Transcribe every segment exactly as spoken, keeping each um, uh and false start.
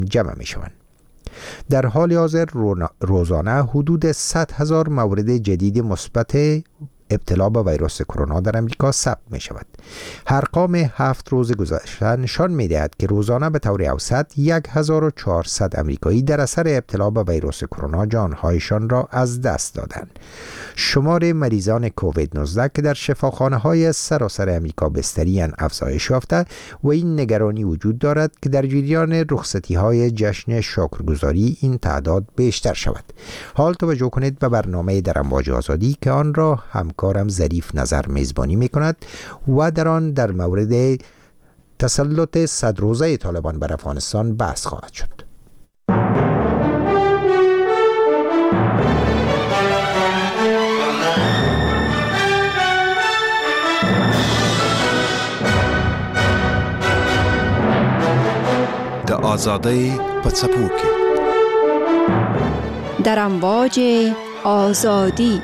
جمع می شوند. در حال حاضر روزانه حدود صد هزار مورد جدید مثبت ابتلا به ویروس کرونا در امریکا ثبت می شود. ارقام هفت روز گذشته نشان می دهد که روزانه به طور اوسط هزار و چهارصد امریکایی در اثر ابتلا به ویروس کرونا جانهایشان را از دست دادند. شمار مریضان کووید نوزده که در شفاخانه های سراسر امریکا بستری افزایش یافته و این نگرانی وجود دارد که در جریان رخصتی های جشن شکرگزاری این تعداد بیشتر شود. حال توجه کنید به برنامه در امواج آزادی که آن را همکارم ظریف نظر میزبانی می کند و در آن در مورد تسلط صد روزه طالبان بر افغانستان بحث خواهد شد. د آزادی پڅپوکي در امواج آزادی.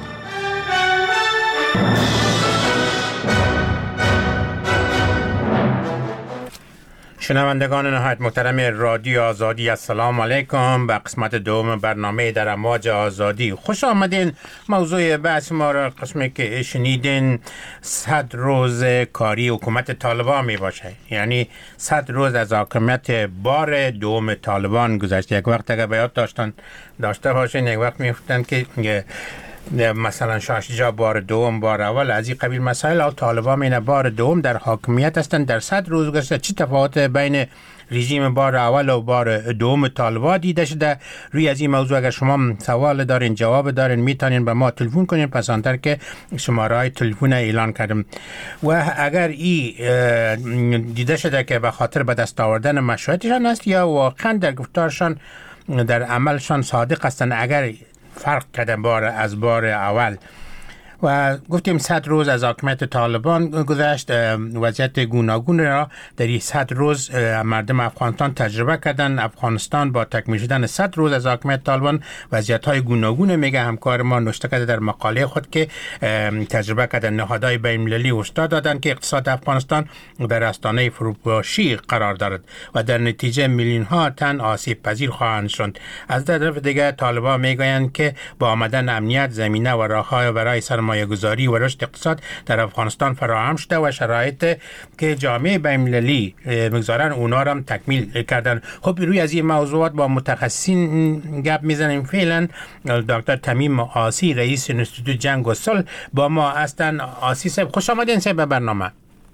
شنوندگان نهایت محترم رادیو آزادی، السلام علیکم. به قسمت دوم برنامه در امواج آزادی خوش آمدین. موضوع بحث ما را قسمی که شنیدین صد روز کاری حکومت طالبان می باشه، یعنی صد روز از حاکمیت بار دوم طالبان گذشته. یک وقت اگر بیاد داشتن داشته باشین یک وقت می گفتن که مثلا شاه بار دوم بار اول از این قبیل مسائل، او طالبان این بار دوم در حاکمیت هستند. در صد روز گذشته چی تفاوت بین رژیم بار اول و بار دوم طالبان دیده شده؟ روی از این موضوع اگر شما سوال دارین جواب دارین میتونین به ما تلفن کنین، پس آنتر که شماره های تلفن اعلان کردم. و اگر این دیده شده که به خاطر به دست آوردن مشروعیتشان است یا واقعا در گفتارشان در عملشان صادق هستند، اگر فرق کردن بار از بار اول. و گفتیم صد روز از حاکمیت طالبان گذشت، وضعیت گوناگون را در این صد روز مردم افغانستان تجربه کردن. افغانستان با تکمیل شدن صد روز از حاکمیت طالبان وضعیت‌های گوناگون میگه همکار ما نوشته کرده در مقاله خود که تجربه کردن. نهادهای بین‌المللی هشدار دادند که اقتصاد افغانستان در آستانه فروپاشی قرار دارد و در نتیجه میلیون ها تن آسیب پذیر خواهند شد. از طرف دیگر طالبان میگویند که با آمدن امنیت، زمینه و راه‌های برای سرمایه‌گذاری و رشد اقتصاد در افغانستان فراهم شده و شرایط که جامعه بین‌المللی میگذارن اونا را هم تکمیل کردن. خب روی از این موضوعات با متخصصین گپ میزنیم. فعلا دکتر تمیم آسی رئیس انستیتوت جنگ و صلح با ما هستن. آسی صاحب خوش آمدین صاحب به برنامه.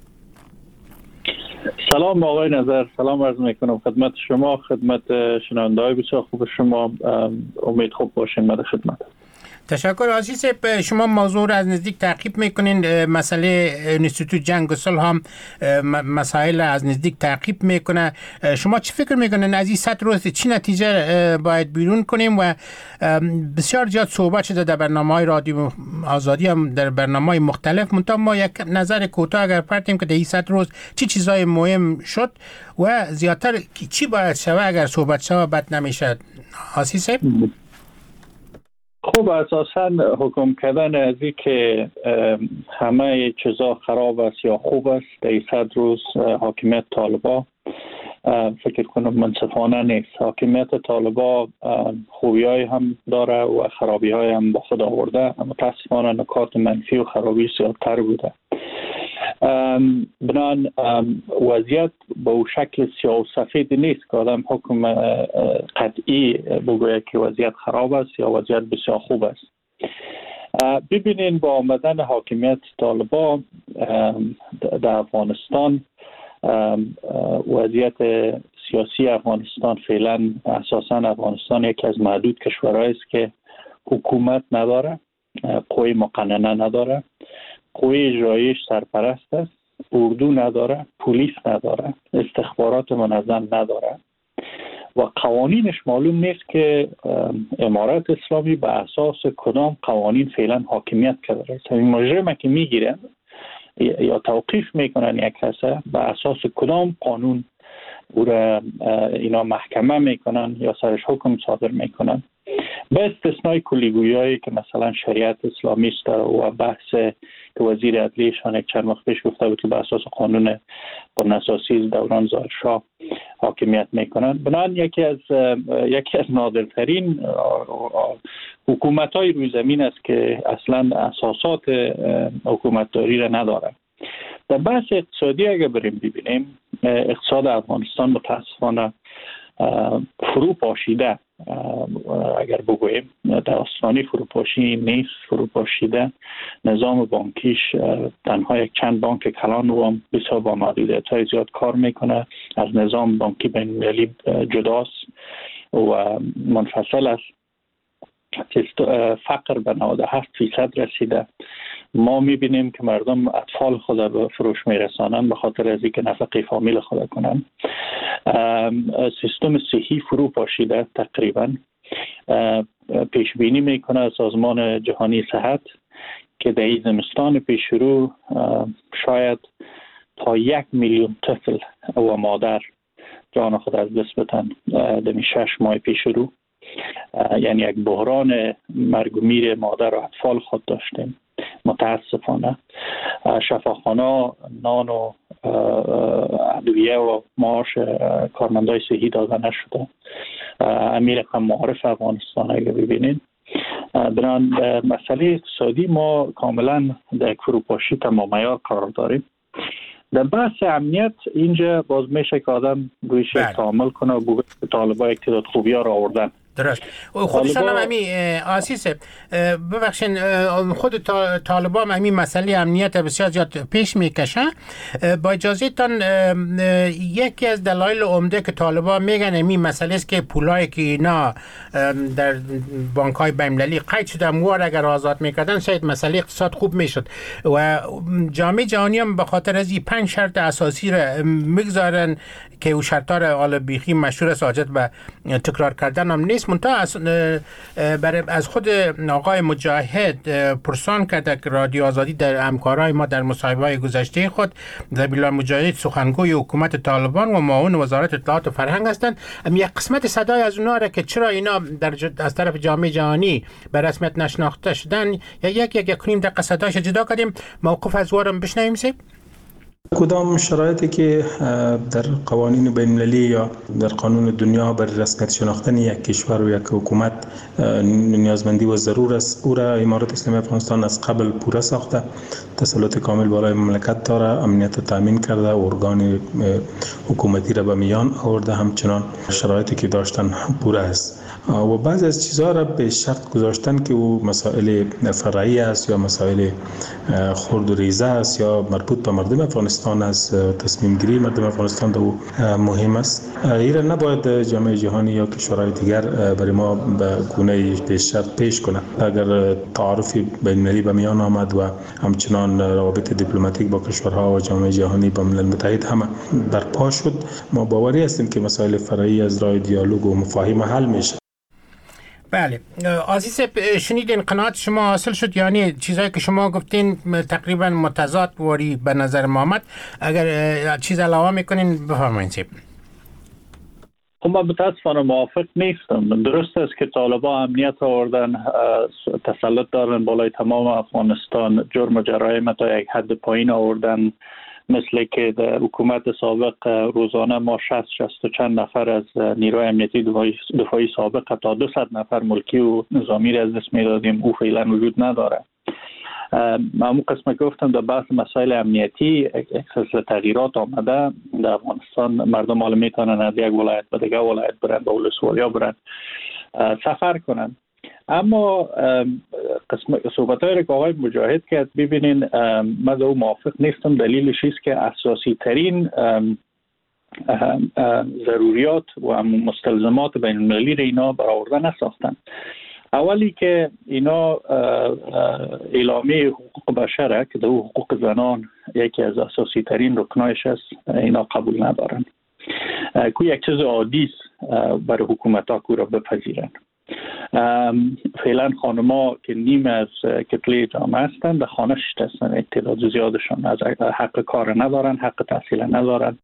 سلام آقای نظر، سلام عرض میکنم خدمت شما، خدمت شنونده‌های بسیار خوب شما. امید خوب باشین. مد خدمت. تشکر آسی صاحب. شما موضوع را از نزدیک تعقیب میکنین، مسئله انستیتوت جنگ و صلح هم مسائل از نزدیک تعقیب میکنه. شما چی فکر میکنین از این صد روز چی نتیجه باید بیرون کنیم؟ و بسیار زیاد صحبت شده در برنامه‌های رادیو آزادی هم در برنامه‌های مختلف، منتها ما یک نظر کوتاه اگر پرتیم که در این صد روز چی چیزای مهم شد و زیادتر چی باید شود اگر صحبت شود بد نمیشه. آسی صاحب خب اساساً حکم کردن از این که همه چیزا خراب است یا خوب است در صد روز حاکمیت طالبان فکر کنم منصفانه نیست. حاکمیت طالبان خوبی های هم داره و خرابی های هم با خود آورده، متاسفانه نکات منفی و خرابی زیادتر بوده. بنان وضعیت به او شکل سیاه و سفید نیست که آدم حکم قطعی بگوید که وضعیت خراب است یا وضعیت بسیار خوب است. ببینین با آمدن حاکمیت طالبان در افغانستان وضعیت سیاسی افغانستان فعلا اساساً افغانستان یکی از معدود کشورهایی است که حکومت نداره، قوی مقننه نداره، قوی اجراییش سرپرست است، اردو نداره، پلیس نداره، استخبارات منظم نداره و قوانینش معلوم نیست که امارت اسلامی به اساس کدام قوانین فعلا حاکمیت کرده است. این مجرم که میگیرن یا توقیف میکنن یک کسه به اساس کدام قانون او را اینا محکمه میکنن یا سرش حکم صادر میکنن، به استثنای کلیگویی هایی که مثلا شریعت اسلامی است و بحث که وزیر عدلیه‌شان یک چند وقت پیش گفته بود که به اساس قانون قانون اساسی دوران ظاهر شاه حاکمیت میکنند. بنابراین یکی از یکی از نادرترین حکومت‌های روی زمین است که اصلا اساسات حکومتداری را ندارد. در بحث اقتصادی اگر بریم ببینیم، اقتصاد افغانستان متاسفانه فرو پاشیده، اگر بگوییم در آستانه فروپاشی نیست، فرو پاشیده. نظام بانکیش تنها یک چند بانک کلان رو هم بسیار با محدودیت‌های زیاد کار میکنه، از نظام بانکی بین‌المللی جداست و منفصل است. فقر به نود و هفت فیصد رسیده. ما میبینیم که مردم اطفال خود به فروش میرسانند به خاطر از اینکه نفقه فامیل خود کنند. سیستم صحی فرو پاشیده تقریبا. پیش بینی میکنه سازمان جهانی صحت که در این زمستان پیش رو شاید تا یک میلیون طفل و مادر جان خود از دست بدن در شش ماه پیش رو. یعنی یک بحران مرگ و میر مادر و اطفال خود داشتیم. متاسفانه شفاخانه نان و ادویه و معاش کارمندای صحی داده نشده. امیر رقم معارف افغانستان اگر ببینید، بران مسئله اقتصادی ما کاملا در فروپاشی تمام عیار قرار داریم. در بحث امنیت اینجا باز میشه که آدم رویش تعامل کنه و بگه طالبان یک تعداد خوبی ها را آوردن. درست. خودشان هم امی آسیسه ببخشین خود طالبان امی مسئله امنیت بسیار زیاد پیش میکشن. با اجازه تان یکی از دلایل عمده که طالبان میگن امی مسئله است که پولایی که اینا در بانک های بین‌المللی قید شده موار اگر آزاد میکردن شاید مسئله اقتصاد خوب میشد و جامعه جهانی هم به خاطر از این پنج شرط اساسی را میگذارن که او شرطا را آل بیخی مشهور ساجد به تکرار کردن هم نیست. منتها از, از خود آقای مجاهد پرسان کرده که رادیو آزادی در همکارای ما در مصاحبه‌های گذشته خود ذبیح الله مجاهد سخنگوی حکومت طالبان و معاون وزارت اطلاعات و فرهنگ هستند. یک قسمت صدای از اونها را که چرا اینا در از طرف جامعه جهانی به رسمیت نشناخته شدن یا یک یک کنیم دقیقه صدایش جدا کردیم. موقف از وارم بشنویم سه. کدام شرایطی که در قوانین بین‌المللی یا در قانون دنیا بر رسمیت شناختن یک کشور و یک حکومت نیازمندی و ضرور است، او را امارت اسلامی افغانستان از قبل پوره ساخته، تسلط کامل بالای مملکت داره، امنیت تامین کرده، ارگان حکومتی را به میان آورده، همچنان شرایطی که داشتن پوره است و بعضی از چیزها را به شرط گذاشتن که او مسائل فرعی است یا مسائل خرد و ریزه است یا مربوط به مردم افغانستان است، تصمیم گیری مردم افغانستان دو مهم است. این نباید جامعه جهانی یا کشورهای دیگر برای ما به گونه به شرط پیش کنه. اگر تعارف بین‌المللی به میان آمد و همچنان روابط دیپلماتیک با کشورها و جامعه جهانی با ملل متحد همه برپا شد، ما باوری هستیم که مسائل فرعی از راه دیالوگ و مفاهیم حل میشه. بله عزیز، شنیدین قناعت شما حاصل شد؟ یعنی چیزایی که شما گفتین تقریبا متضاد واری به نظر ما آمد. اگر چیز علاوه میکنین بفرمایید. خب من متاسفانه موافق نیستم. درست است که طالبان امنیت آوردن، تسلط دارن بالای تمام افغانستان، جرم و جرایم تا یک حد پایین آوردن، مثل که در حکومت سابق روزانه ما شصت شصت و چند نفر از نیروی امنیتی دفاعی, دفاعی سابق تا دویست نفر ملکی و نظامی را از دست میدادیم. او فعلا وجود نداره. من اون قسم که گفتم در بحث مسائل امنیتی یک سلسله تغییرات آمده در افغانستان. مردم حالا میتونن از یک ولایت به دیگه ولایت برن، به ولسوالیا برن، سفر کنن. اما قسم صحبت‌های را که آقای مجاهد کرد، ببینین من او موافق نیستم. دلیلش است که اساسی ترین ضروریات و مستلزمات بین المللی را اینا برآورده نساختن. اولی که اینا اعلامیه حقوق بشره که در حقوق زنان یکی از اساسی ترین رکنایش است، اینا قبول ندارن. که یک چیز عادی است برای حکومت ها که را بپذیرن. فعلا خانما که نیم از کتله جامعه هستند در خانه شدستن، تعداد زیادشان از حق کار ندارن، حق تحصیل ندارن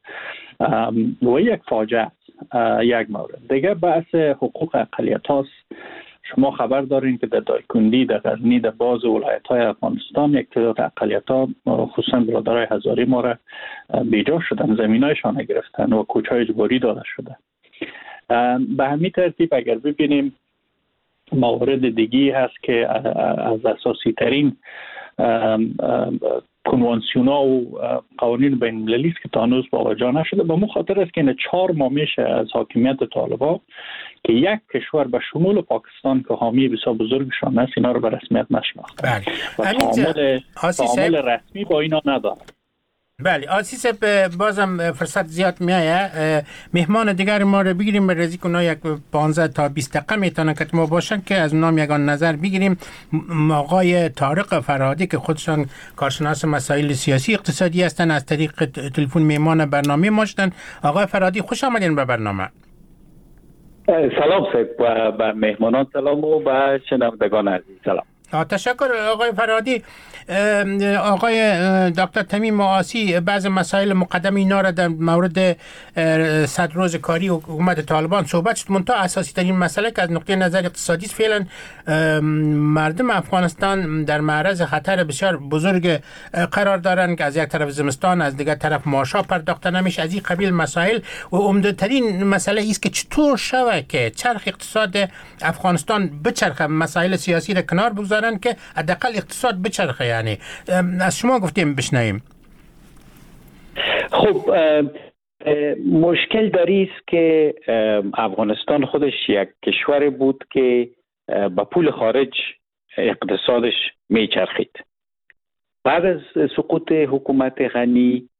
و یک فاجعه است. یک مورد دیگه بحث حقوق اقلیت هاست. شما خبر دارین که در دایکندی، در غزنی، در بعض ولایت‌های افغانستان یک تعداد اقلیت‌ها خصوصا برادرای هزاری ما را بیجا شدن، زمینایشان گرفتن و کوچه‌های اجباری داده شده. به همین ترتیب اگر ببینیم موارد دیگی هست که از اساسی ترین کنوانسیون‌ها و قوانین بین المللی است که تا هنوز باجا نشده. به خاطر است که این چهار ماه میشه از حاکمیت طالبان که یک کشور به شمول پاکستان که حامی بسیار بزرگشان است اینا رو به رسمیت نشناخته. بله. و تعامل تعامل رسمی با اینا نداره. بله آسیس بازم فرصت زیاد میایه. مهمان دیگر ما رو بگیریم به رزی کنه یک پانزده تا بیست دقیقه میتونه که ما باشن که از نام یگان نظر بگیریم. آقای طارق فرهادی که خودشان کارشناس مسائل سیاسی اقتصادی هستن از طریق تلفن مهمان برنامه ما شدن. آقای فرهادی خوش آمدین به برنامه. سلام سید و به مهمانان سلام و به شنوندگان عزیز سلام. تشکر آقای فرهادی. آقای دکتر تمیم آسی بعض مسائل مقدم اینا را در مورد صد روز کاری حکومت طالبان صحبت شد. منتها اساسی ترین مسئله که از نقطه نظر اقتصادی است فعلا مردم افغانستان در معرض خطر بسیار بزرگ قرار دارند که از یک طرف زمستان، از دیگر طرف معاشا پرداخته نمیشه، از این قبیل مسائل. و عمده ترین مسئله است که چطور شود که چرخ اقتصاد افغانستان بچرخه، مسائل سیاسی را کنار بگذارن که حداقل اقتصاد بچرخه. یعنی از شما گفتیم بشنویم. خب مشکل داری است که افغانستان خودش یک کشور بود که با پول خارج اقتصادش میچرخید. بعد از سقوط حکومت غنی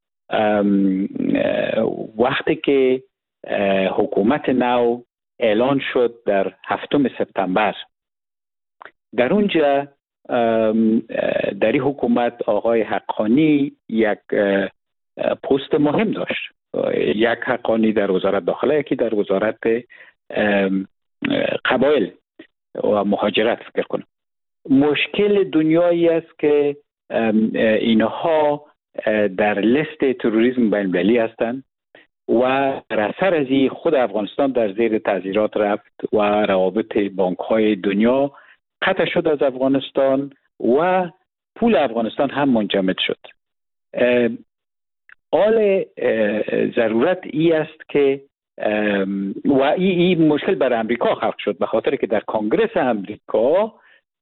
وقتی که حکومت نو اعلان شد در هفتم سپتامبر، در اونجا در این حکومت آقای حقانی یک پست مهم داشت. یک حقانی در وزارت داخله، یکی در وزارت قبایل و مهاجرت فکر کنم. مشکل دنیایی است که اینها در لیست تروریسم بین المللی هستند و در اثر از این خود افغانستان در زیر تعذیرات رفت و روابط بانک‌های دنیا قطع شد از افغانستان و پول افغانستان هم منجمد شد. آل ضرورت ای است که و این ای مشکل بر امریکا خلق شد به خاطر که در کنگرس امریکا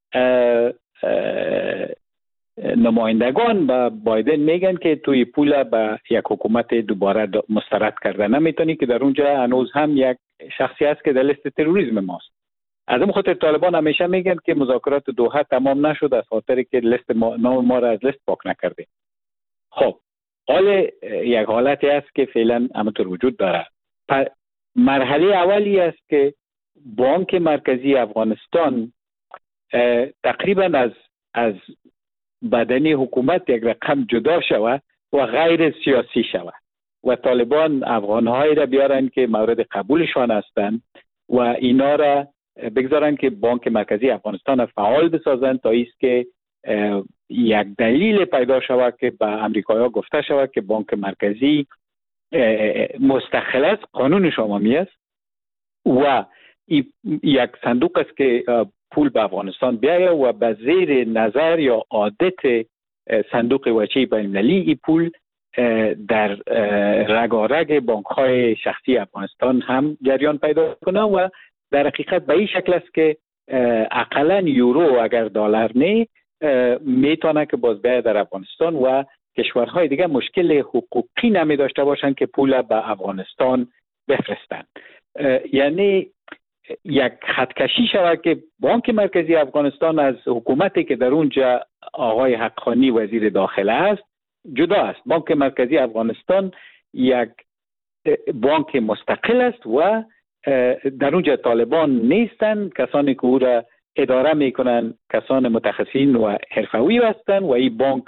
نمایندگان با بایدن میگن که توی پول به یک حکومت دوباره مسترد کرده نمیتونی، که در اونجا هنوز هم یک شخصی هست که در لیست تروریسم ماست. از این خاطر طالبان همیشه میگن که مذاکرات دوحه تمام نشد از خاطر که لیست ما نام ما را از لیست پاک نکرده. خب حال یک حالتی است که فعلا همونطور وجود داره. مرحله اولی است که بانک مرکزی افغانستان تقریبا از از بدنی حکومت یک رقم جدا شود و غیر سیاسی شود و طالبان افغان‌های را بیارن که مورد قبولشان هستند و اینا را بگذارن که بانک مرکزی افغانستان فعال بسازن تا ایست که یک دلیل پیدا شود که به امریکایی‌ها گفته شود که بانک مرکزی مستقل است، قانون شمامی است و یک صندوق است که پول به افغانستان بیاید و به زیر نظر یا عادت صندوق وجهی بین‌المللی این پول در رگارگ بانک‌های شخصی افغانستان هم جریان پیدا کنه و در حقیقت به این شکل است که اقلاً یورو اگر دلار نه میتونه که باز بیاید در افغانستان و کشورهای دیگه مشکل حقوقی نمی داشته باشند که پول به افغانستان بفرستند. یعنی یک خطکشی شود که بانک مرکزی افغانستان از حکومتی که در اونجا آقای حقانی وزیر داخله است جدا است. بانک مرکزی افغانستان یک بانک مستقل است و در اونجا طالبان نیستند، کسانی که او را اداره میکنن کسان متخصصین و حرفه‌ای هستند و این بانک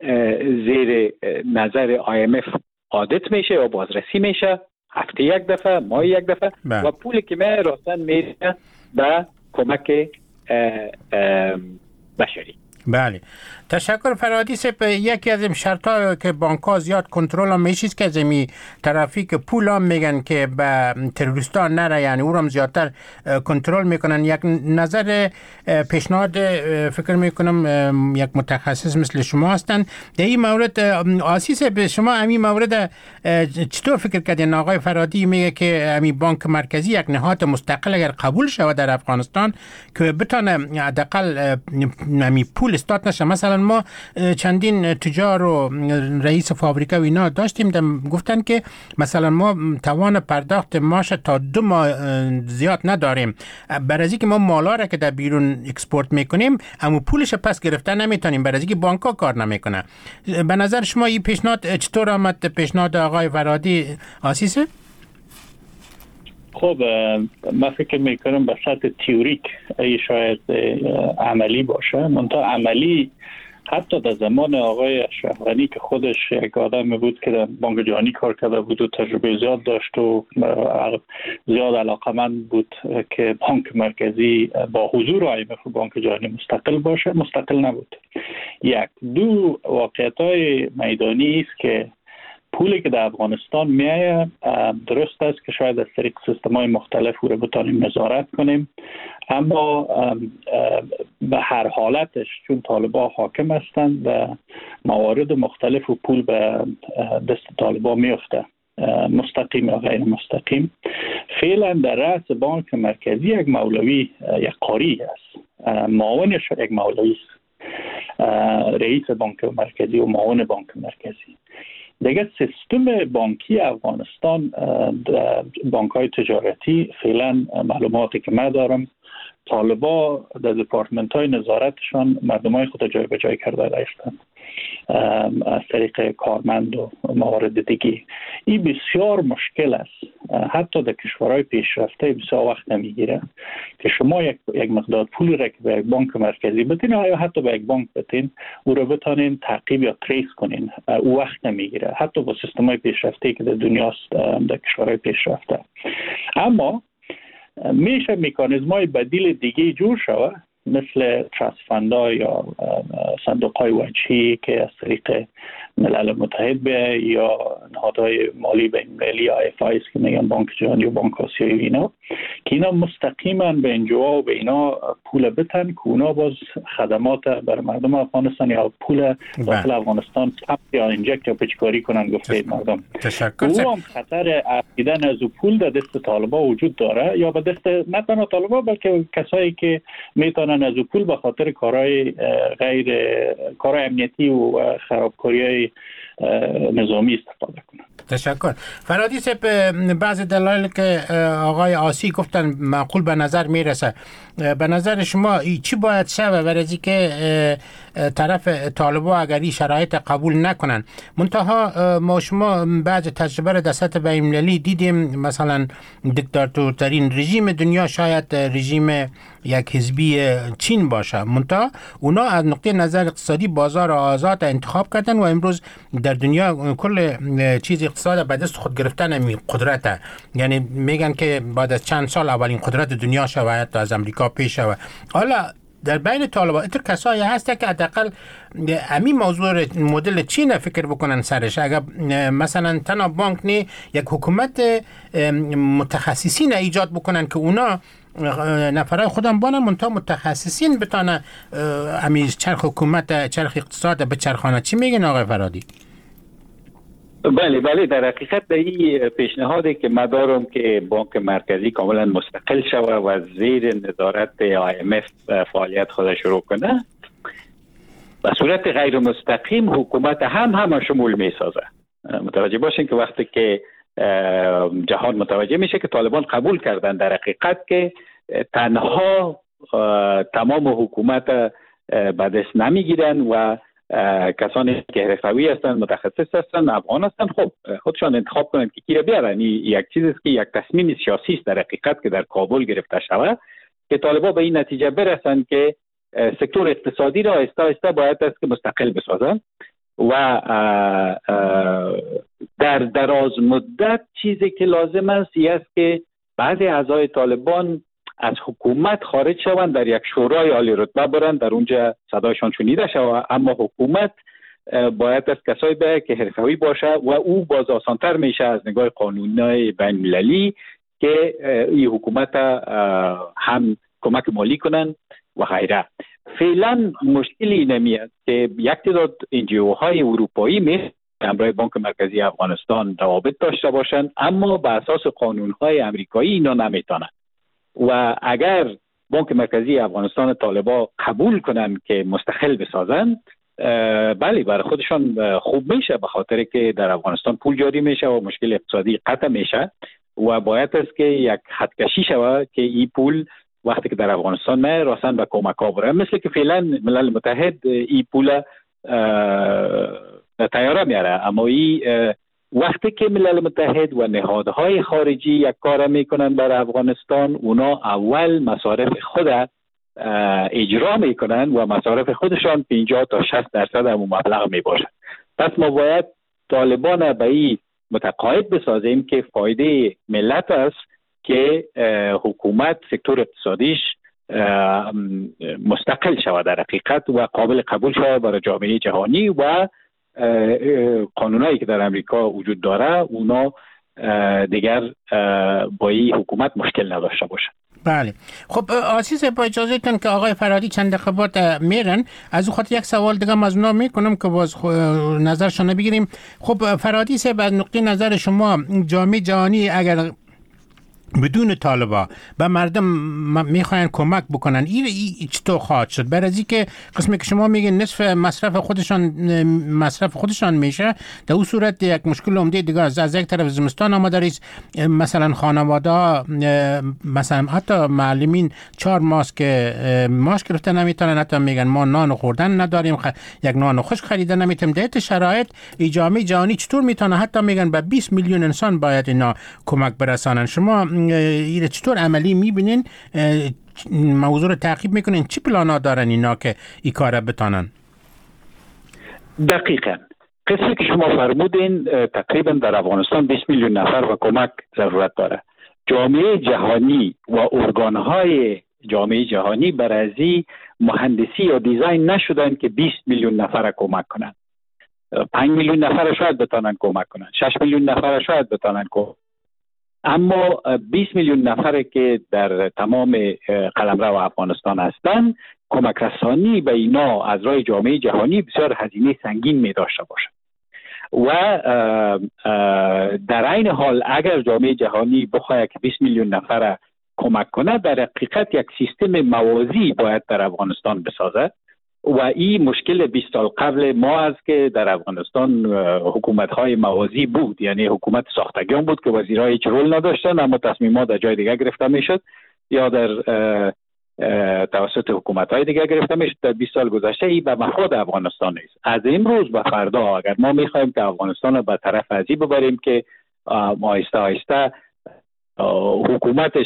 زیر نظر آی ام اف عادت میشه و بازرسی میشه هفته یک دفعه، ماه یک دفعه بله. و پولی که میره راستن میره به کمک بشری. بله، تشکر فرادی سپ. یکی از این شرط‌ها که بانک‌ها زیاد کنترل هم میشید که زمین ترافیک پول هم میگن که به تروریستان نره، یعنی او هم زیادتر کنترل میکنن. یک نظر پیشنهاد فکر میکنم یک متخصص مثل شما هستن در این مورد. آسیس به شما همین مورد چطور فکر کردین؟ آقای فرادی میگه که همین بانک مرکزی یک نهاد مستقل اگر قبول شود در افغانستان که بتونه حداقل همین پول استاد نشه. مثلا ما چندین تجار و رئیس فابریکه و اینا داشتیم دم گفتن که مثلا ما توان پرداخت ماش تا دو ماه زیاد نداریم، برای اینکه ما مالا را که در بیرون اکسپورت میکنیم اما پولش پس گرفتن نمیتونیم، برای اینکه بانک‌ها کار نمیکنه. به نظر شما این پیشنهاد چطور آمد؟ پیشنهاد آقای فرادی آسیسه؟ خب من فکر میکنم به سطح تئوریک ای شاید عملی باشه، منتها عملی حتی در زمان آقای اشرف غنی که خودش یک آدم بود که در بانک جهانی کار کرده بود و تجربه زیاد داشت و زیاد علاقمند بود که بانک مرکزی با حضور آی ام اف و بانک جهانی مستقل باشه، مستقل نبود. یک دو واقعیت‌های میدانی است که پولی که در افغانستان میایه درست است که شاید از طریق سیستم‌های مختلف رو بتانیم نظارت کنیم، اما به هر حالتش چون طالبان حاکم هستند و موارد مختلف و پول به دست طالبان میفته، مستقیم یا غیر مستقیم. فعلا در رأس بانک مرکزی یک مولوی، یک قاری است، معاونش یک مولوی است، رئیس بانک مرکزی و معاون بانک مرکزی. دیگه سیستم بانکی افغانستان، بانک های تجارتی، فعلا معلوماتی که من دارم طالبا در دپارتمنت های نظارتشان مردم های خود جای به جای کرده هستند از طریق کارمند و موارد دیگه. این بسیار مشکل است، حتی در کشورهای پیشرفته بسیار وقت نمیگیره که شما یک, یک مقدار پول را که به یک بانک مرکزی بتین یا حتی به یک بانک بتین او را بتانین تعقیب یا تریس کنین، او وقت نمیگیره حتی با سیستم های پیشرفته که در دنیاست، در کشورهای پیشرفته. اما میشه مکانیزم های بدیل دیگه جور شود مثل تراست فندا یا صندوق های وجهی که از طریق ملل متحد به یا نهادهای مالی بین‌المللی یا اف آیز که میگن بانک جهانی و بانک آسیایی و اینا که اینا مستقیما به انجوها و به اینا پول بتن که اونا باز خدمات برای مردم افغانستان یا پول داخل افغانستان پمپ یا انجکت یا پچکاری کنن گفته مردم. تشکر. او هم خطر افیدن از پول در دست طالبا وجود داره یا به دست نه تنها طالبا بلکه کسایی که میتونن از پول به خاطر کارهای غیر کارهای امنیتی و خرابکاری‌های نظامی استفاده کنند. تشکر. فرادی سپ، بعض دلایل که آقای آسی گفتن معقول به نظر میرسه، به نظر شما چی باید شود برای اینکه طرف طالبان اگر این شرایط قبول نکنن؟ منتها ما شما بعض تجربه را در سطح بین‌المللی دیدیم، مثلا دیکتاتورترین رژیم دنیا شاید رژیم یک حزبی چین باشه، منتها اونا از نقطه نظر اقتصادی بازار آزاد انتخاب کردن و امروز در دنیا کل چیز اقتصاد به دست خود گرفتن همین قدرت، یعنی میگن که بعد از چند سال اولین قدرت دنیا شود تا از امریکا پیش شود. حالا در بین طالبان اتر کسایی هسته که حداقل همین موضوع مدل چین فکر بکنن سرش، اگر مثلا تنها بانک نه یک حکومت متخصصین ایجاد بکنن که اونا نفرای خودم بانن منتها متخصصین بتانه همین چرخ حکومت چرخ اقتصاد به چرخانه. چی میگن آقای فرادی؟ بله بله در حقیقت در این پیشنهادی که من دارم که بانک مرکزی کاملا مستقل شود و زیر نظارت آی ام اف فعالیت خود شروع کنه، به صورت غیر مستقیم حکومت هم هم شمول می سازه. متوجه باشین که وقتی که جهان متوجه میشه که طالبان قبول کردن در حقیقت که تنها تمام حکومت به دست نمیگیرن و کسانی که حرفه‌ای هستند، متخصص هستند، افغان هستند، خب خودشان انتخاب کنند که کی را بیارن. یک چیزی است که یک تصمیم سیاسی است در حقیقت که در کابل گرفته شود که طالبان به این نتیجه برسند که سکتور اقتصادی را آهسته آهسته باید است که مستقل بسازند و در دراز مدت چیزی که لازم است است که بعضی اعضای طالبان از حکومت خارج شوند، در یک شورای عالی رتبه برند، در اونجا صدایشان شنیده شود. اما حکومت باید از کسایی به که حرفه‌ای باشه و او باز آسانتر میشه از نگاه قانونی بین‌المللی که این حکومت هم کمک مالی کنن و غیره. فعلا مشکلی نمیاد که یک تعداد انجیو های اروپایی مثل همراه بانک مرکزی افغانستان روابط داشته باشند، اما به اساس قانون های امریکایی اینا نمیتونن. و اگر بانک مرکزی افغانستان طالبا قبول کنن که مستقل بسازن، بله برای خودشان خوب میشه، به خاطر که در افغانستان پول جاری میشه و مشکل اقتصادی قطع میشه و باید است که یک خط کشی شود که این پول وقتی که در افغانستان نه راسن به کمک ها بره. مثل که فعلا ملل متحد این پول تیاره میاره، اما این وقتی که ملل متحد و نهادهای خارجی یک کار میکنن برای افغانستان، اونا اول مصارف خود اجرا میکنن و مصارف خودشان پنجاه تا شصت درصد همون مبلغ میباشن. پس ما باید طالبان به این متقاعد بسازیم که فایده ملت است که حکومت سکتور اقتصادیش مستقل شود در حقیقت و قابل قبول شود برای جامعه جهانی و قانونایی که در امریکا وجود داره اونا دیگر با این حکومت مشکل نداشته باشه. بله. خب عزیز با اجازه تون که آقای فرهادی چند دقیقه بعد میرن، از او خاطر یک سوال دیگه از اونا میکنم که باز نظرشون بگیریم. خب فرهادی صاحب، از نقطه نظر شما جامعه جهانی اگر بدون طالبا به مردم میخواین کمک بکنن، این چطور خواهد شد؟ برای از که قسمی که شما میگین نصف مصرف خودشان مصرف خودشان میشه، در اون صورت یک مشکل عمده دیگه است. از یک طرف زمستان آمده است، مثلا خانواده ها مثلا حتی معلمین چهار ماست که ماش گرفته نمیتونن، حتی میگن ما نان خوردن نداریم، خ... یک نان خشک خریدن نمیتونیم. در این شرایط جامعه جهانی چطور میتونه، حتی میگن به بیست میلیون انسان باید اینا کمک برسانن. شما این چطور عملی میبینین؟ موضوع رو تعقیب میکنین؟ چی پلانا دارن اینا که این کار بتانن؟ دقیقاً قصه که شما فرمودین، تقریبا در افغانستان بیست میلیون نفر و کمک ضرورت داره. جامعه جهانی و ارگانهای جامعه جهانی برای مهندسی یا دیزاین نشدن که بیست میلیون نفر کمک کنن. پنج میلیون نفر شاید بتانن کمک کنن، شش میلیون نفر شاید بتانن کمک. اما بیست میلیون نفر که در تمام قلمرو افغانستان هستند، کمک رسانی به اینا از راه جامعه جهانی بسیار هزینه سنگین می داشته باشد و در این حال اگر جامعه جهانی بخواهد که بیست میلیون نفر کمک کنه، در حقیقت یک سیستم موازی باید در افغانستان بسازد و این مشکل بیست سال قبل ما است که در افغانستان حکومت‌های موازی بود، یعنی حکومت ساختگیان بود که وزیرای هیچ رول نداشتن اما تصمیمات در جای دیگه گرفته میشد یا در توسط حکومت‌های دیگه گرفته میشد. در بیست سال گذشته این به مفاد افغانستان نیست. از امروز به فردا اگر ما می‌خوایم که افغانستان رو به طرف ازی ببریم که آهسته آهسته حکومتش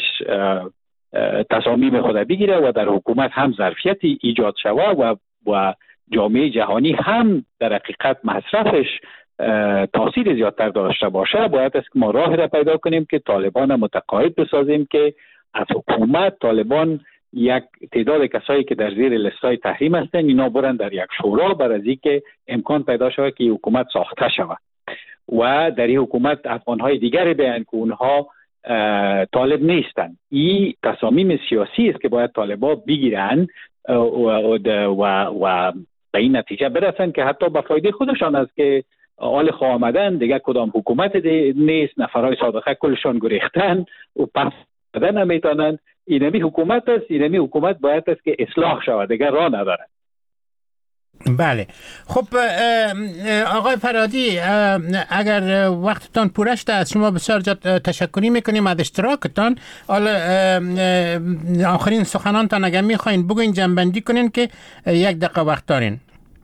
تصامیم خود بگیره و در حکومت هم ظرفیتی ایجاد شود و و جامعه جهانی هم در حقیقت مصرفش تاثیر زیادتر داشته باشه، باید است که ما راه را پیدا کنیم که طالبان متقاعد بسازیم که از حکومت طالبان یک تعداد کسایی که در زیر لستای تحریم هستن اینا برن در یک شورا برای اینکه امکان پیدا شود که حکومت ساخته شود و در این حکومت افغانهای دیگری بیان که اونها طالب نیستن. این تصامیم سیاسی است که باید طالبان بگیرن و, و, و به این نتیجه برسن که حتی به فایده خودشان است که آل خواه آمدن دیگه کدام حکومت نیست، نفرهای صادقه کلشان گریختن و پس بدن نمیتونن. اینمی حکومت است، اینمی حکومت باید است که اصلاح شود، دیگه راه نداره. بله. خب آقای فرهادی، اگر وقتتان پورشت از شما بسیار تشکری میکنیم از اشتراکتان. حالا آخرین سخنانتان اگر میخواین بگوین جنبندی کنین که یک دقیقه وقت دارین.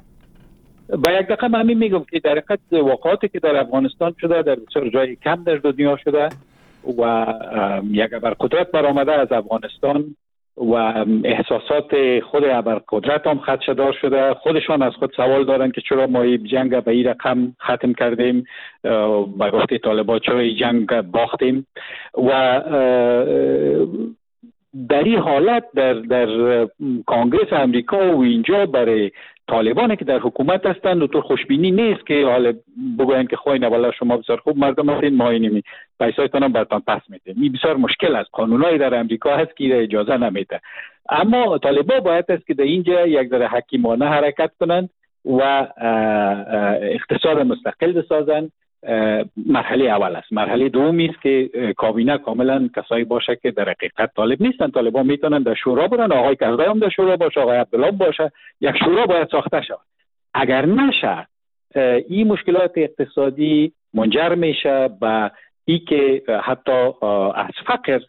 با یک دقیقه من میگم که در حقیقت واقعاتی که در افغانستان شده در بسیار جای کم در دنیا شده و یک ابرقدرت برآمده از افغانستان و احساسات خود ابرقدرت هم خدشه‌دار شده. خودشان از خود سوال دارن که چرا ما این جنگ به این رقم ختم کردیم، به گفته طالبان چرا این جنگ باختیم. و در در این حالت در در کانگرس امریکا و اینجا برای طالبانی که در حکومت هستند و تو خوشبینی نیست که حالا بگوین که خواهی نوالا شما بسیار خوب مردم هستین ما اینمی پیسایتان هم براتان پس میدیم. این بسیار مشکل است. قانونایی در امریکا هست که اجازه نمیده. اما طالبان باید است که در اینجا یک ذره حکیمانه حرکت کنند و اقتصاد مستقل بسازند. مرحله اول است. مرحله دومی است که کابینه کاملا کسایی باشه که در حقیقت طالب نیستن. طالبان میتونن در شورا برن، آقای کرزی هم در شورا باشه، آقای عبدالله باشه. یک شورا باید ساخته شود. اگر نشه این مشکلات اقتصادی منجر میشه به ای که حتی از فقر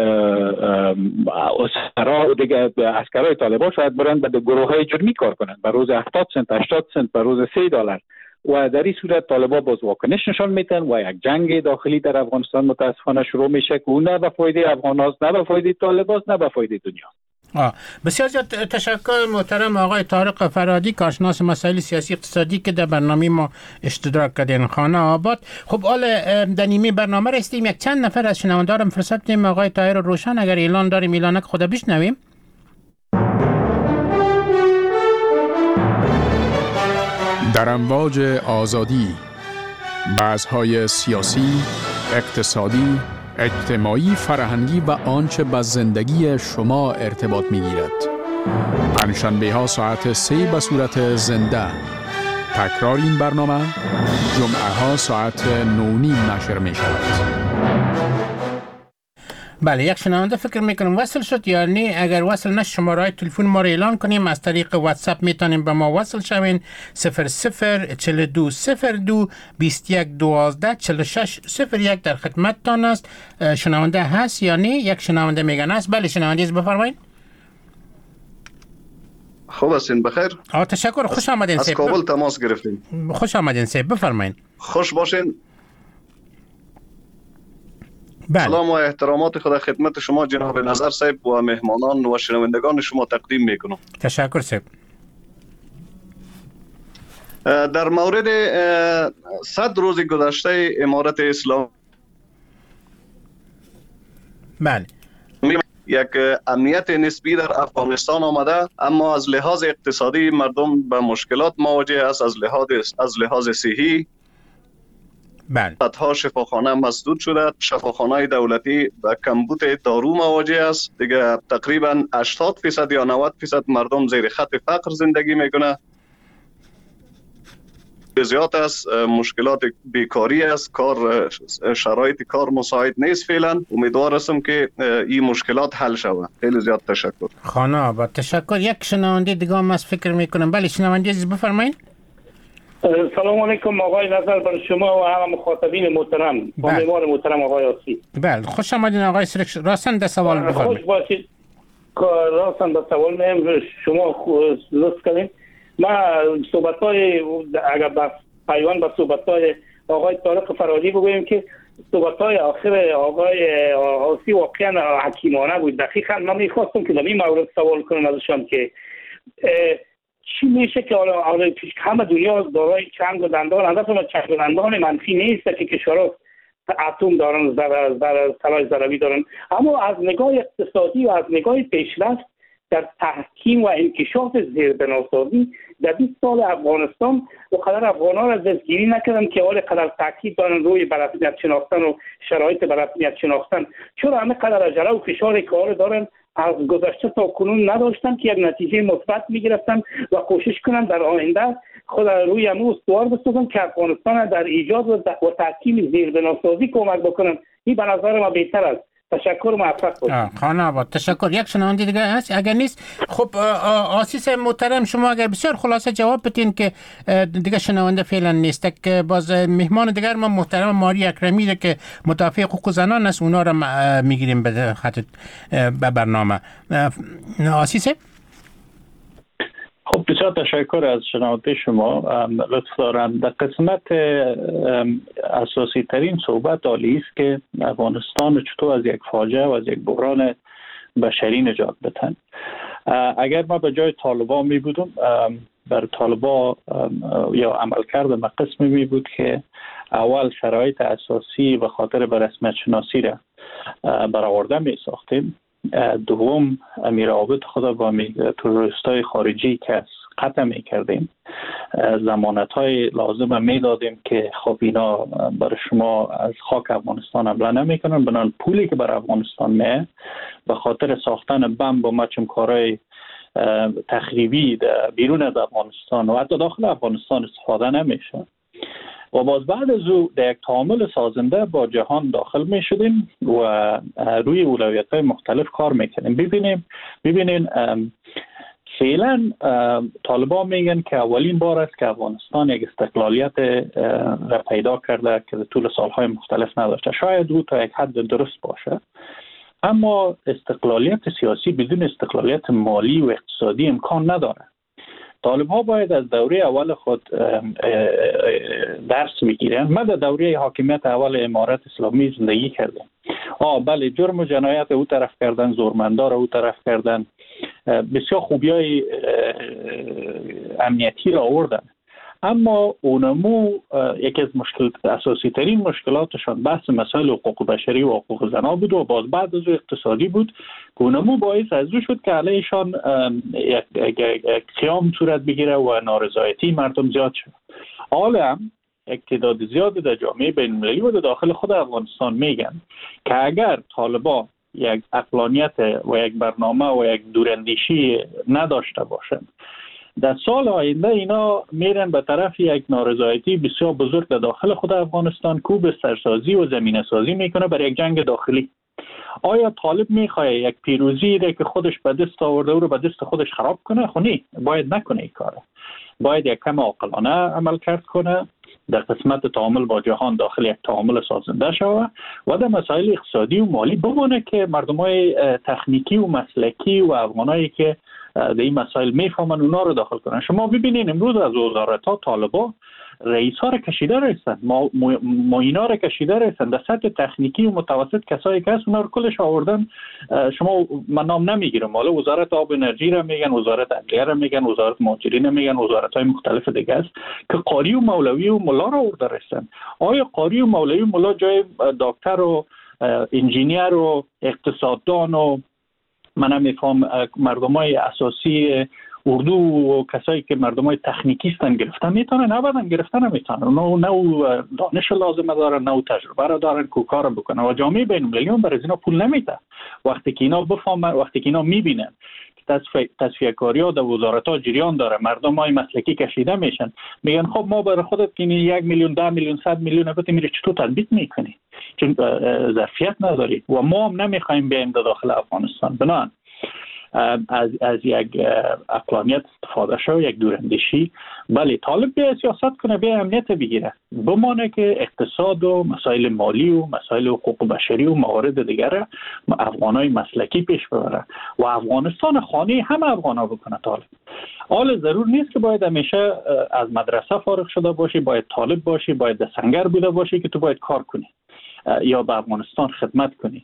اسکرها دیگه اسکرهای طالبان شاید برن به گروه های جرمی کار کنن، به روز هفتاد سنت هشتاد سنت، به روز سه دلار. و در این صورت طالبان باز واکنش نشان میدن و یک جنگ داخلی در افغانستان متاسفانه شروع میشه که اون نه به فایده افغان هاست، نه به فایده طالبان، نه به فایده دنیا. آه. بسیار زیاد تشکر محترم آقای طارق فرهادی، کارشناس مسائل سیاسی اقتصادی که در برنامه ما اشتراک کردین. خانه آباد. خب حالا در نیمه برنامه رسیدیم. یک چند نفر از شنوندارم فرصت بدیم آقای طاهر روشن اگر اعلان داریم اعلانک خدا بشنویم. در امواج آزادی، بحث‌های سیاسی، اقتصادی، اجتماعی، فرهنگی و آنچه به زندگی شما ارتباط می‌گیرد. پنجشنبه ها ساعت سه به صورت زنده. تکرار این برنامه جمعه ها ساعت نو نیم نشر می شود. بله، یک شنونده فکر میکنم وصل شد یا نه. اگر وصل نشد شماره تلفن ما را اعلان کنیم. از طریق واتساپ میتونیم به ما وصل شوین. صفر صفر چهل و دو صفر دو بیست و یک دوازده چهل و شش صفر یک در خدمتتان است. شنونده هست یا نه؟ یک شنونده میگن است. بله شنونده از بفرمایید. خوب هستین؟ بخیر. آه تشکر، خوش آمدین از سیب. کابل تماس گرفتیم. خوش آمدین سیب، بفرمایید. خوش باشین. بله. سلام و احترامات خدا خدمت شما جناب نظر صاحب و مهمانان و شنوندگان شما تقدیم میکنم. تشکر صاحب. در مورد صد روز گذشته امارت اسلام، بله، یک امنیت نسبی در افغانستان آمده، اما از لحاظ اقتصادی مردم به مشکلات مواجه است. از لحاظ از لحاظ صحی بله، صدها شفاخانه مسدود شده. شفاخانه دولتی به کمبود دارو مواجه است. دیگه تقریبا هشتاد فیصد یا نود فیصد مردم زیر خط فقر زندگی میکنه. زیاد است. مشکلات بیکاری است. کار شرایط کار مساعد نیست فعلا. امیدوار هستم که این مشکلات حل شود. خیلی زیاد تشکر. خانه با تشکر. یک شنونده دیگه هم از فکر میکنم. بله شنونده عزیز بفرمایید. سلام علیکم آقای نظر بر شما و همه مخاطبین محترم و معمار محترم آقای آسی. بله خوش آمدین آقای سرکش. راستن در سوال بفرمایید. خوش باشید. راستن در سوال مهم شما لطف کنید. ما صحبت‌های اگر با پیوند با صحبت‌های آقای طارق فرهادی بگویم که صحبت‌های آخر آقای آسی واقعا حکیمانه بود. دقیقاً من می‌خواستم که در این مورد سوال کنم ازشان که چی میشه که حالا همه دنیا دارای چنگ و دندان هست، اما چنگ و دندان منفی نیست که کشورها اتم دارن، ذره سلاح ذروی دارن، اما از نگاه اقتصادی و از نگاه پیشرفت در تحکیم و انکشاف زیربناسازی در بیست سال افغانستان و قدر افغان‌ها را دستگیری نکردن که حال قدر تاکید دارن روی بررفیت شناختن و شرایط بررفیت شناختن. چرا همه قدر عجله و فشار کار دارن از گذشته تا کنون نداشتن که یک نتیجه مثبت میگرفتن و کوشش کنن در آینده خود روی امو استوار بسازن که افغانستان در ایجاد و تحکیم زیربناسازی کمک بکنن. این به نظر ما بهتر است. تشکر موفق باشید. خانه آباد تشکر. یک شنونده دیگه هست اگر نیست؟ خب آسیس محترم شما اگر بسیار خلاصه جواب بدین که دیگه شنونده فعلا نیست که باز مهمان دیگر ما محترم ماری اکرمی که مدافع حقوق زنان است اونا رو میگیریم به خط به برنامه. آسیس خب بسیار تشکر از شنونده شما. لطف دارم در قسمت اساسی ترین صحبت عالی است که افغانستان چطور از یک فاجعه و از یک بحران بشری نجات بدن. اگر ما به جای طالبان می بودیم بر طالبان یا عملکرد ما قسمی می بود که اول شرایط اساسی به خاطر به رسمیت شناسی را برآورده می ساختیم دوم روابط خود با تروریستای خارجی که از قطع می کردیم، ضمانت های لازم می دادیم که خب اینا برای شما از خاک افغانستان حمله نمی کنن، بنان پولی که بر افغانستان می به خاطر ساختن بمب و مچم کارای تخریبی بیرون از افغانستان و حتی داخل افغانستان استفاده نمیشه. و باز بعد از او در یک تعامل سازنده با جهان داخل می شدیم و روی اولویت های مختلف کار میکنیم. ببینیم ببینین فعلا طالبان میگن که اولین بار است که افغانستان یک استقلالیت را پیدا کرده که طول سالهای مختلف نداشته. شاید او تا یک حد درست باشه، اما استقلالیت سیاسی بدون استقلالیت مالی و اقتصادی امکان نداره. طالب ها باید از دوره اول خود درس بگیرن. من در دوره حاکمیت اول امارت اسلامی زندگی کردم. آه بله، جرم و جنایت او طرف کردن، زورمندار او طرف کردن، بسیار خوبی های امنیتی را آوردن، اما اونمو یکی از مشکل اساسی ترین مشکلاتشان بحث مسائل حقوق بشری و حقوق زنا بود و باز بعد از اقتصادی بود که اونمو باعث از او شد که علیشان یک قیام صورت بگیره و نارضایتی مردم زیاد شد. حالا یک تعداد زیاد در جامعه بین المللی و در داخل خود افغانستان میگن که اگر طالبان یک عقلانیت و یک برنامه و یک دوراندیشی نداشته باشند، در سال آینده اینا میرن به طرف یک نارضایتی بسیار بزرگ در داخل خود افغانستان که به سرسازی و زمینه سازی میکنه برای یک جنگ داخلی. آیا طالب میخواد یک پیروزی را که خودش به دست آورده او رو به دست خودش خراب کنه؟ خب نه، باید نکنه این کاره. باید یک کم عاقلانه عمل کرد کنه، در قسمت تعامل با جهان داخل یک تعامل سازنده شود و در مسائل اقتصادی و مالی بمونه که مردمای تکنیکی و مسلکی و افغانایی که در این مسائل میفهمن اونا رو داخل کنن. شما ببینین امروز از وزارت ها طالبان رئیس ها را کشیده رسن، ما معینا را کشیده رسن، در سطح تکنیکی و متوسط کسایی که هست اونا رو کلش آوردن. شما من نام نمیگیرم، حالا وزارت آب انرژی را میگن، وزارت عدلیه را میگن، وزارت مهاجرین میگن، وزارت های مختلف دیگه است که قاری و مولوی و ملا را آورده رسن. آیا قاری و مولوی و ملا جای دکتر و انجینیر و اقتصاددان و من هم میفهم مردمای اساسی اردو و کسایی که مردمای تکنیکی هستن گرفتن میتونن؟ ابدا گرفتن نمیتونن. نه نه دانش لازم دارن، نه تجربه را دارن که کار بکنن و جامعه بین المللی هم برای اینا پول نمیده. وقتی که اینا بفهمن، وقتی که اینا میبینن که تصفیه کاری ها در وزارت ها جریان داره، مردم های مسلکی کشیده میشن، میگن خب ما برای خودت که یک میلیون، ده میلیون، صد میلیون البته میره چطور تطبیق میکنی؟ چون ظرفیت نداری و ما هم نمیخوایم بیایم در داخل افغانستان. بنابراین از از یک عقلانیت استفاده شو، یک دوراندیشی. بله، طالب بیا سیاست کنه، بیا امنیت بگیره، بمانه که اقتصاد و مسائل مالی و مسائل حقوق بشری و موارد دیگر افغانای مسلکی پیش ببره و افغانستان خانه همه افغانا بکنه طالب. حال ضرور نیست که باید همیشه از مدرسه فارغ شده باشی، باید طالب باشی، باید در سنگر بوده باشی که تو باید کار کنی یا به افغانستان خدمت کنی.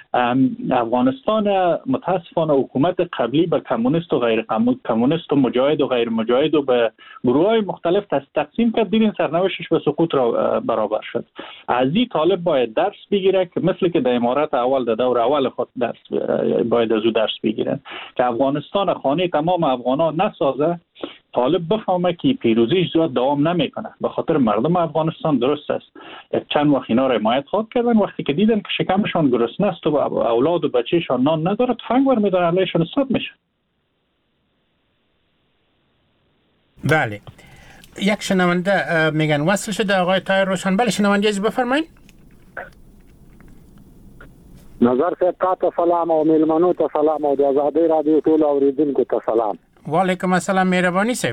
افغانستان متاسفانه حکومت قبلی به کمونیست و غیر کمونیست و مجاهد و غیر مجاهد و به گروه‌های مختلف تقسیم کرد. دیدین سرنوشتش به سقوط را برابر شد. از این طالب باید درس بگیره که مثل که در امارات اول در دور اول خود درس باید از او درس بگیرن که افغانستان خانه تمام افغانان نسازه. طالب بفهمه که پیروزیش زیاد دوام نمیکنه، به خاطر مردم افغانستان درست است. چند وقت اینا را حمایت خواد کردن، وقتی که دیدن که شکمشان گرسنه است و اولاد و بچه‌شان نان نداره، تفنگ برمی‌دارن علیشون استاد میشه. بله، یک شنونده میگن وصل شده آقای طاهر روشن. بله شنونده از بفرمایید. نظر صاحب تاسو سلام او میلمنو ته سلام او د آزادۍ رادیو ټول اوریدونکو ته سلام. وعلیکم السلام، مهرباني صاحب.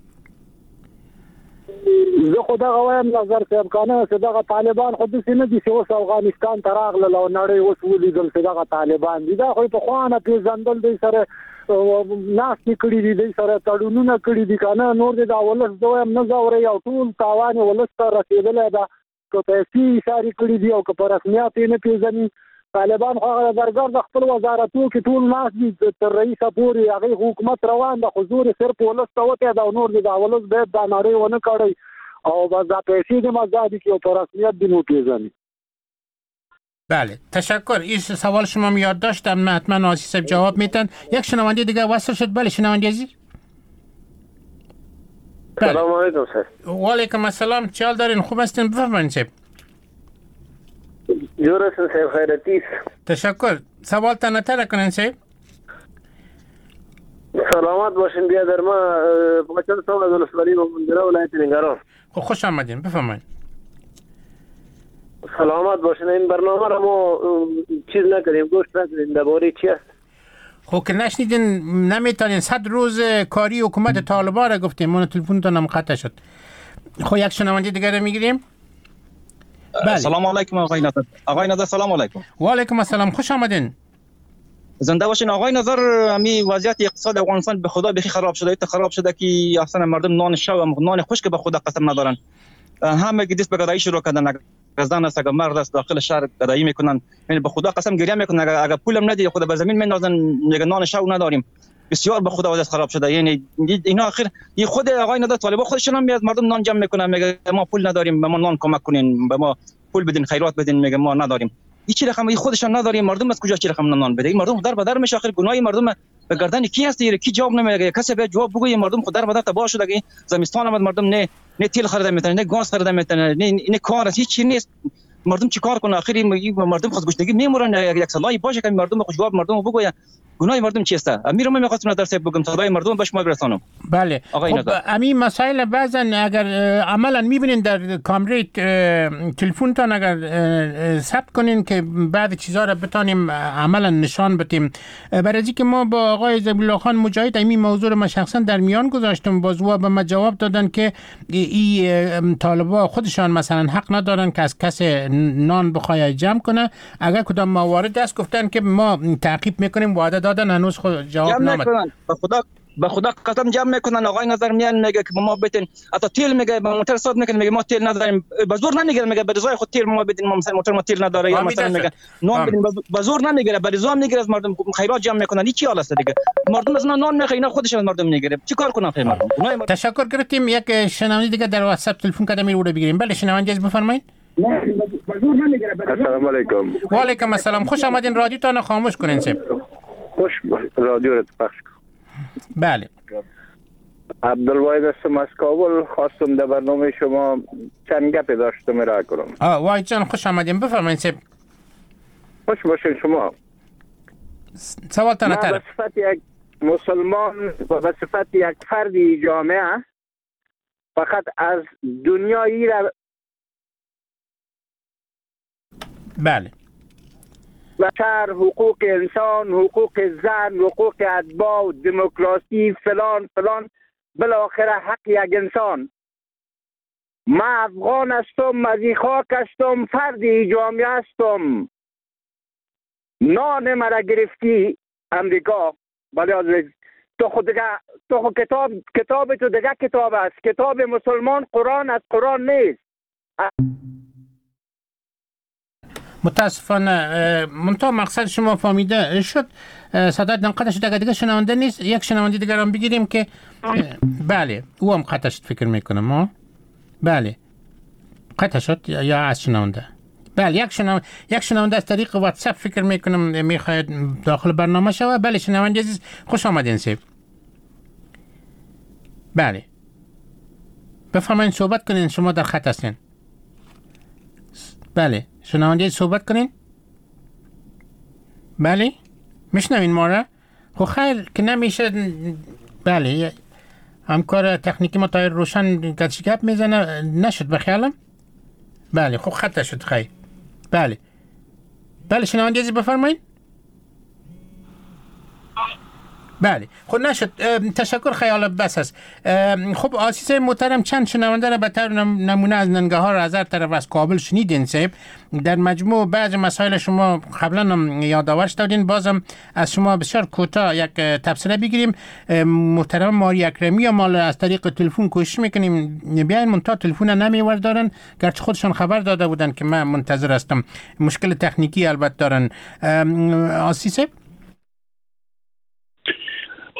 زه خو دغه وایم نظر صاحب کنه چې دغه طالبان خو داسې نه دي چې اوس افغانستان ته راغلل او نړۍ اوس ولیدل چې دغه طالبان دي. دا خو پخوانه پېژندل دی سره ناستې کړي دي، دی سره تړونونه کړي دي که نه. نور د دا ولس زه وایم نه ځورئ او ټول تاوان یې ولس ته رسېدلی ده. که پیسې اشارې کړي دي او که په رسمیات یې نه پېژني طالبان خو هغه درګر د خپل وزارتونو کې ټول ناست دي تر رئیسه پورې هغې حکومت روان ده، خو زور یې صرف ولس ته وتی ده او نور دې دا ولس باید دا نړۍ ونه کړی او بس دا پیسې دې مزه دي کړي او په رسمیت دې مو پېژني. بله تشکر. این سوال شما می یاد داشتم، حتما آسی صاحب جواب میتن. یک شنونده دیگه وصل شد. بله شنونده عزیز. بله. سلام علیکم سر. و علیکم السلام. چه حال دارین؟ خوب هستین؟ بفرمایید صاحب. جور هستین صاحب، خیرتیست. تشکر. سوال تنتر کنین صاحب. سلامت باشین. بیا در ما بچه صاحب از ولسوالی مندره ولایت ننگرهار. خب خوش آمدین، بفرمایید. سلامت باشین. این برنامه را ما چیز نکردیم، گوش نکردیم، درباره چی است؟ خب که نشنیدین نمیتونین. صد روز کاری حکومت طالبان را گفتیم، من تلفنتون هم قطع شد. خب یک شنونده دیگه رو میگیریم. بله. سلام علیکم آقای نظر. آقای نظر سلام علیکم. و علیکم السلام، خوش آمدین. زنده باشین آقای نظر. امی وضعیت اقتصاد افغانستان به خدا بخی خراب شده. ایت خراب شده که اصلا مردم نان شو و نان خشک به خدا قسم ندارن. همه دست به گدایی شروع کردن. زن است، اگر مرد است داخل شهر گدایی میکنن. یعنی به خدا قسم گریه میکنن. اگر, اگر پولم ندی خدا به زمین میندازن، میگن نان شو نداریم. بسیار به خدا وضعیت خراب شده. یعنی اینا آخر این خود آقای نظر طالبان خودشون هم میاد مردم نان جمع میکنن، میگه ما پول نداریم، به ما نان کمک کنین، به ما پول بدین، خیرات بدین، میگه ما نداریم. این چی رقم خودشان نداریم، مردم از کجا چی رقم نان بده؟ این مردم در بدر میشه. آخر گناه مردم به گردن کی هست؟ کی جواب نمیگه؟ کسی به جواب بگه. مردم خود در بدر تباه شده. که زمستان آمد مردم نه نه تیل خرید میتونه، نه گاز خرید میتونه، نه نه کار هیچ چیزی نیست. مردم چی کار کنه؟ آخری مردم خود گشتگی میمورن. یک سالای باشه که مردم خود جواب مردم بگه گناه مردم چیست؟ امیر من میخواستم در سه بگم صدای مردم باش ما برسانم. بله خب همین مسائل بعضا اگر عملا میبینین در کامره تلفنتان اگر ثبت کنین که بعضی چیزا رو بتونیم عملا نشان بدیم. برای اینکه ما با آقای ذبیح خان مجاهد این موضوع رو من شخصا در میان گذاشتم، بازو به ما جواب دادن که این طالبا خودشان مثلا حق ندارن که از کس نان بخواد جمع کنه. اگر کدام موارد است گفتن که ما تعقیب میکنیم، وعده دادن، هنوز خود جواب نامد. به خدا به خدا قسم جمع میکنن. آقای نظر میان میگه که ما بتین حتی تیل میگه به موتور صاد میکنه، میگه ما تیل نداریم. به زور نمیگه، میگه به رضای خود تیل ما بدین، ما مثلا موتور ما تیل نداره، یا مثلا میگه نان بدین. به زور نمیگیره، به رضا میگیره از مردم. خیرات جمع میکنن. این چی حال است دیگه؟ مردم از نان میخواد، اینا خودش از مردم میگیره. چیکار کنن خیر مردم؟ تشکر کردیم. یک شنونده دیگه در واتساپ تلفن کرده میره رو بگیریم. بله شنونده از بفرمایید. السلام علیکم. و علیکم السلام. خوش آمدین. رادیوتون رو خاموش کنین صاحب. خوش رادیو رو پخش کن. بله. عبدالواحد هستم از کابل. خواستم در برنامه شما چند گپی داشتم را کنم. آه واحد جان خوش آمدین. بفرمایید صاحب. خوش باشین شما. سوالتان من به صفت یک مسلمان و به صفت یک فردی جامعه فقط از دنیایی را بله بشر، حقوق انسان، حقوق زن، حقوق اتباع، دموکراسی، فلان فلان، بالاخره حق یک انسان. من افغان هستم، از این خاک هستم، فردی جامعه هستم. نان مرا گرفتی امریکا، ولی از تو خود دیگه تو خود کتاب کتاب تو دیگه کتاب است. کتاب مسلمان قرآن از قرآن نیست. متاسفانه منتها مقصد شما فهمیده شد. صدات قطع شد. اگر دیگه شنونده نیست یک شنونده دیگر هم بگیریم که بله او هم قطع شد فکر میکنم. ما بله قطع شد یا از شنونده. بله یک شنونده یک شنونده از طریق واتساپ فکر میکنم میخواد داخل برنامه شود. بله شنونده عزیز خوش آمدین صاحب. بله بفرمایید صحبت کنین، شما در خط هستین. بله شنونده صحبت کنین. بله میشنوین ما را؟ خب خیر که نمیشه. بله همکار تکنیکی ما تایر روشن گچ گپ میزنه نشد بخیالم. بله خب خط شد. خیر بله بله شنونده عزیز بفرمایید. بله خب نشد. تشکر خیال بس است. خب آسیس محترم چند شنونده را به طور نمونه از ننگهار از هر طرف از کابل شنیدین صاحب. در مجموع بعض مسائل شما قبلا هم یادآورش دادین، بازم از شما بسیار کوتاه یک تبصره بگیریم. محترم ماری اکرمی مال از طریق تلفن کوشش میکنیم بیاین، منتها تلفن نمیوردارن، گرچه خودشان خبر داده بودن که من منتظر هستم. مشکل تکنیکی البته دارن. آسیس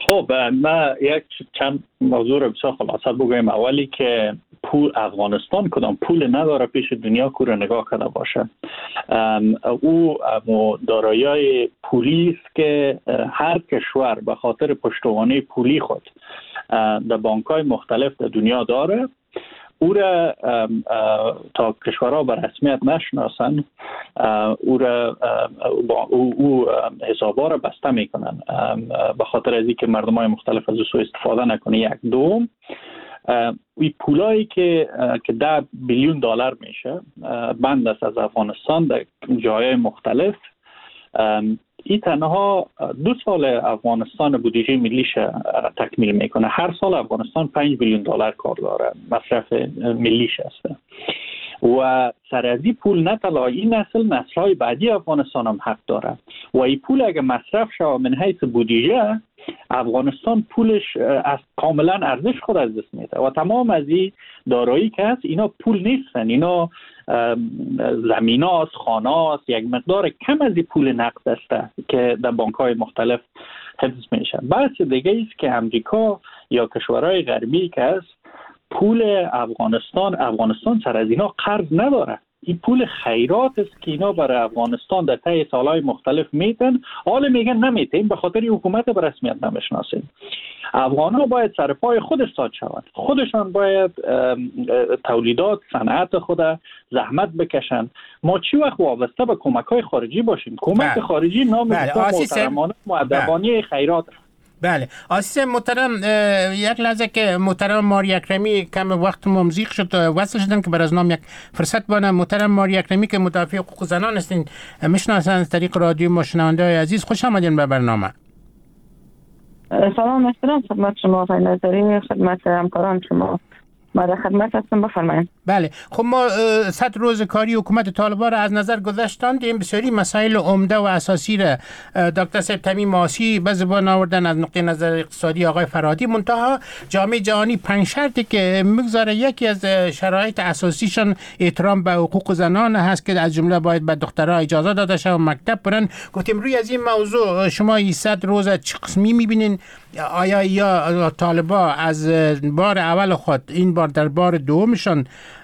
خب ما یک چند موضوع رو بسیار خلاصه بگویم. اولی که پول افغانستان کدام پول نداره پیش دنیا که رو نگاه کرده باشه. او دارایی پولی است که هر کشور به خاطر پشتوانه پولی خود در بانک‌های مختلف در دنیا داره. او را تا کشورها به رسمیت نشناسن، او را او, او حسابها را بسته میکنن به خاطر از اینکه مردمای مختلف از او استفاده نکنه. یک دوم، این پولایی که که ده بیلیون دلار میشه بند است از افغانستان در جای مختلف. این تنها دو سال افغانستان بودجه ملیش تکمیل میکنه. هر سال افغانستان پنج بیلیون دلار کار داره، مصرف ملیش است و سر از این پول نه تنها این نسل نسل‌های بعدی افغانستان هم حق داره و این پول اگه مصرف شود من حیث بودجه، افغانستان پولش از کاملا ارزش خود از دست میده و تمام از این دارایی که هست اینا پول نیستن، اینا زمیناست، خاناست، یک مقدار کم از این پول نقد است که در بانک‌های مختلف حفظ میشن. بحث دیگه است که امریکا یا کشورهای غربی که هست پول افغانستان افغانستان سر از اینا قرض نداره. این پول خیرات است که اینا برای افغانستان در طی سالهای مختلف میتن. حالا میگن نمیتین به خاطر حکومت به رسمیت نمیشناسین. افغان‌ها باید سر پای خود استاد شوند، خودشان باید تولیدات صنعت خود زحمت بکشن. ما چی وقت وابسته به کمک‌های خارجی باشیم؟ کمک بله. خارجی نام محترمانه مؤدبانه خیرات. بله آسیس محترم، یک لحظه که محترم ماری اکرمی کم وقت ممزیق شد وصل شدن که بر از نام یک فرصت بانه. محترم ماری اکرمی که مدافع حقوق زنان هستین، میشناسن از طریق رادیو ما شنونده های عزیز. خوش آمدین به برنامه. سلام محترم خدمت شما آقای نظری، خدمت همکاران شما. ما در خدمت هستم، بفرمایید. بله خب ما صد روز کاری حکومت طالبان را از نظر گذاشتاندیم. بسیاری مسائل عمده و اساسی را دکتر صاحب تمیم آسی به زبان آوردن از نقطه نظر اقتصادی آقای فرهادی. منتها جامعه جهانی پنج شرطی که میگذاره، یکی از شرایط اساسیشان احترام به حقوق زنان هست که از جمله باید به دخترها اجازه داده شود مکتب برن. گفتیم روی از این موضوع شما این صد روز چه قسمی میبینین؟ آیا یا طالبان از بار اول خود این بار در بار دومشان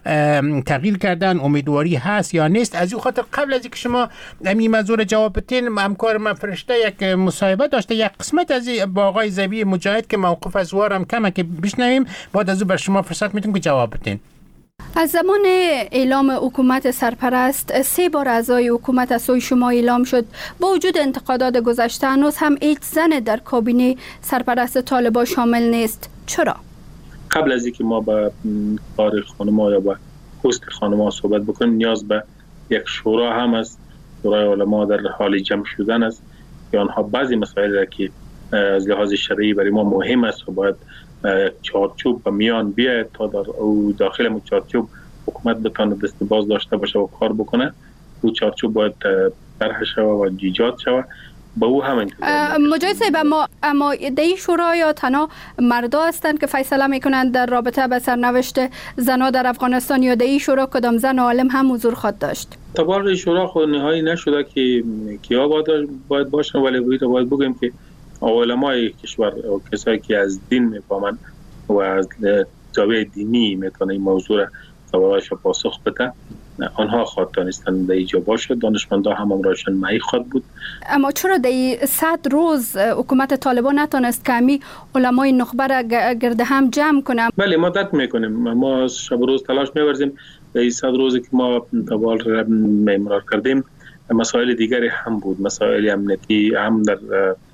تغییر کردن؟ امیدواری هست یا نیست؟ از این خاطر قبل از اینکه شما این موضوع جواب بدین، همکار من فرشته یک مصاحبه داشته، یک قسمت از با آقای زبی مجاهد که موقف از وارم کمه که بشنویم، بعد از اون بر شما فرصت میدیم که جواب بدین. از زمان اعلام حکومت سرپرست سه بار اعضای حکومت از سوی شما اعلام شد. با وجود انتقادات گذشته هنوز هم هیچ زن در کابینه سرپرست طالبان شامل نیست. چرا؟ قبل از اینکه ما با کار خانم‌ها یا با پست خانم‌ها صحبت بکنیم، نیاز به یک شورا هم است. شورای علما در حال جمع شدن است که آنها بعضی مسائل را که از لحاظ شرعی برای ما مهم است و باید چارچوب به میان بیاید تا در او داخل مو چارچوب حکومت بتونه دست باز داشته باشه و کار بکنه. او چارچوب باید طرح شود و ایجاد شود. با او هم انتظار مجاهد صاحب، اما اما دی شورا یا تنها مردا هستند که فیصله میکنند در رابطه به سرنوشت زنها در افغانستان، یا دی شورا کدام زن عالم هم حضور خواهد داشت؟ تبار شورا خود نهایی نشده که کیا باید باشن، ولی باید بگیم که علمای کشور و کسایی که از دین میفهمند و از زاویه دینی میتونه این موضوع را سوالایش پاسخ بده، آنها خواهد دانستن در اینجا باشه. دانشمندا هم امرایشان معی خواهد بود. اما چرا در صد روز حکومت طالبان نتونست که همی علمای نخبه را گرد هم جمع کنه؟ بله ما دت میکنیم، ما شب و روز تلاش میورزیم. در صد روزی که ما دوال را امرار کردیم مسائل دیگری هم بود، مسائل امنیتی هم در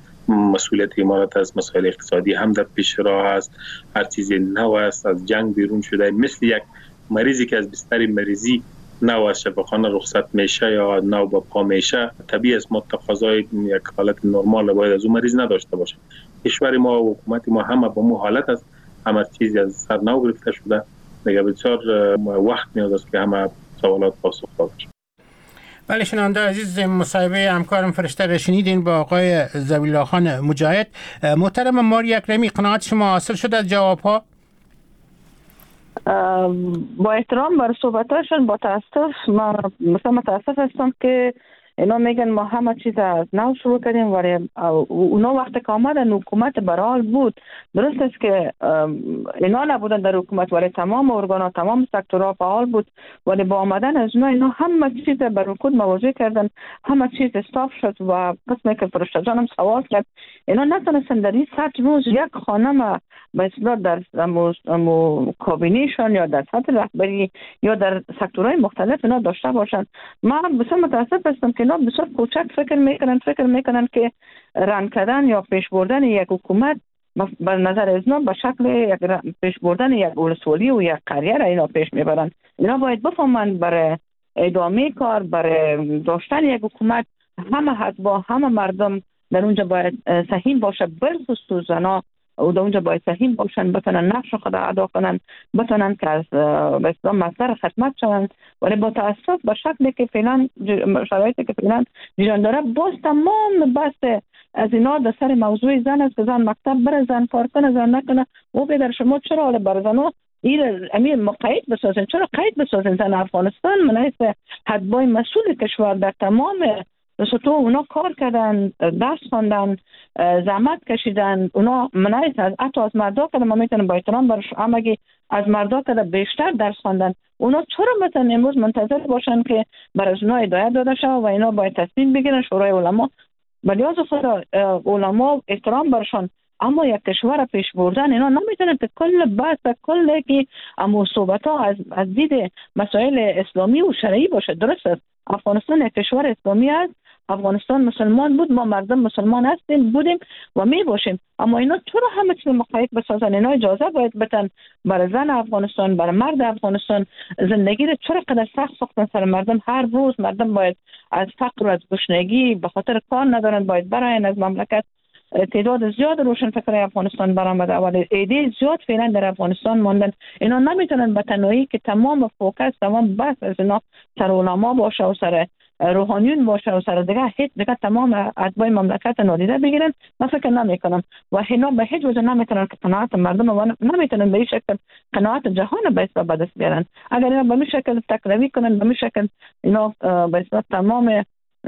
مسئولیت امارات از مسائل اقتصادی هم در پیش راه است. هر چیزی نو است، از جنگ بیرون شده، مثل یک مریضی که از بستر مریضی نو از شفاخانه رخصت میشه یا نو با پا میشه، طبیعی است ما تقاضای یک حالت نرمال باید از اون مریض نداشته باشه. کشور ما و حکومت ما همه با مو حالت است، همه چیزی از سر نو گرفته شده. دیگه بسیار وقت نیاز است که همه سوالات پاسخ داده شود. بله شنونده عزیز، مصاحبه همکارم فرشته را شنیدین با آقای زبیلا خان مجاهد. محترم ماری اکرمی، قناعت شما حاصل شد از جواب ها؟ با احترام بر صحبتاشون با تاسف، من مثلا متاسف هستم که اینا میگن ما همه چیز از نو شروع کردیم، ولی اونا وقتی که آمدن حکومت برحال بود. درست است که اینا نبودن در حکومت، ولی تمام ارگانا تمام سکتورها فعال بود، ولی با آمدن از اونا اینا همه چیز بر رکود مواجه کردن، همه چیز استاف شد. و قسمی که فرشته جانم سوال کرد، اینا نتونستن در این صد روز یک خانم به اصطلاح در امو کابینیشن یا در سطح رهبری یا در سکتورهای مختلف اینا داشته باشن. من بسیار متاسف هستم که اینا بسیار کوچک فکر میکنن فکر میکنن که ران کردن یا پیش بردن یک حکومت بر نظر از اینا به شکل یک پیش بردن یک ولسوالی و یک قریه اینا پیش میبرن. اینا باید بفهمن برای ادامه کار، برای داشتن یک حکومت همه حزبا همه مردم در اونجا باید سهیم باشه، بالخصوص زنا و در اونجا باید سهیم باشن، بتونن نقش خود ادا کنن، بتونن که از به اصطلاح مصدر خدمت شوند. ولی با تاسف به شکلی که فعلا شرایطی که فعلا جریان داره، باز تمام بحث از اینا در سر موضوع زن است که زن مکتب بره، زن کار کنه، زن نکنه. و به در شما چرا حالا بر زنو این امیر مقید بسازن؟ چرا قید بسازن؟ زن افغانستان منعیس حدبای مسئول کشور در تمام تو اونا کار کردن، درس خواندن، زحمت کشیدن. اونا منعیس از حتی از مردا که ما میتونیم با احترام برش امگی از مردا که بیشتر درس خواندن. اونا چرا مثلا امروز منتظر باشن که برای اونا هدایت داده شود و اینا باید تصمیم بگیرن؟ شورای علما بلیاز خدا علما احترام برشان، اما یک کشور پیش بردن اینا نمیتونه که کل بحث کل که اما صحبت ها از از دید مسائل اسلامی و شرعی باشه. درست است افغانستان یک کشور اسلامی است، افغانستان مسلمان بود، ما مردم مسلمان هستیم بودیم و می باشیم، اما اینا چرا همه چیز مقاید بسازن؟ اینا اجازه باید بتن برای زن افغانستان، برای مرد افغانستان زندگی رو چرا قدر سخت ساختن سر مردم؟ هر روز مردم باید از فقر و از گشنگی به خاطر کار ندارن باید براین از مملکت. تعداد زیاد روشن فکر افغانستان برآمده، ولی ایده زیاد فعلا در افغانستان ماندن. اینا نمیتونن به تنهایی که تمام فوکس تمام بحث از اینا سر علما باشه و سر روحانیون باشه و سر دیگه هیچ دیگه تمام اتباع مملکت نادیده بگیرن. من فکر نمیکنم و اینا به هیچ وجه نمیتونن که قناعت مردم و نمیتونن به این شکل قناعت جهان به دست به دست بیارن. اگر اینا به این شکل تکروی کنن، به این شکل اینا به تمام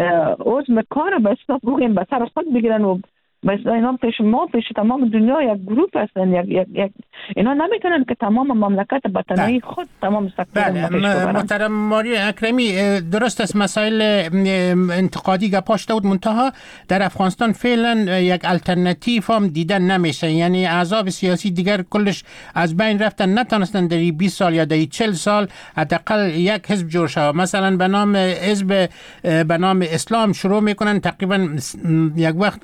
عضو کار به اصطلاح بگیم به سر خود بگیرن و مثلا اینا پیش ما پیش تمام دنیا یک گروپ هستن، یک یک یک اینا نمیتونن که تمام مملکت به تنهایی خود تمام سکتور بله. محترم ماری اکرمی، درست است مسائل انتقادی گپاشته بود، منتها در افغانستان فعلا یک الटरनेटिव هم دیدن نمیشه. یعنی احزاب سیاسی دیگر کلش از بین رفتن، نتونستن در بیست سال یا در چهل سال حداقل یک حزب جور شود. مثلا به نام حزب به نام اسلام شروع میکنن، تقریبا یک وقت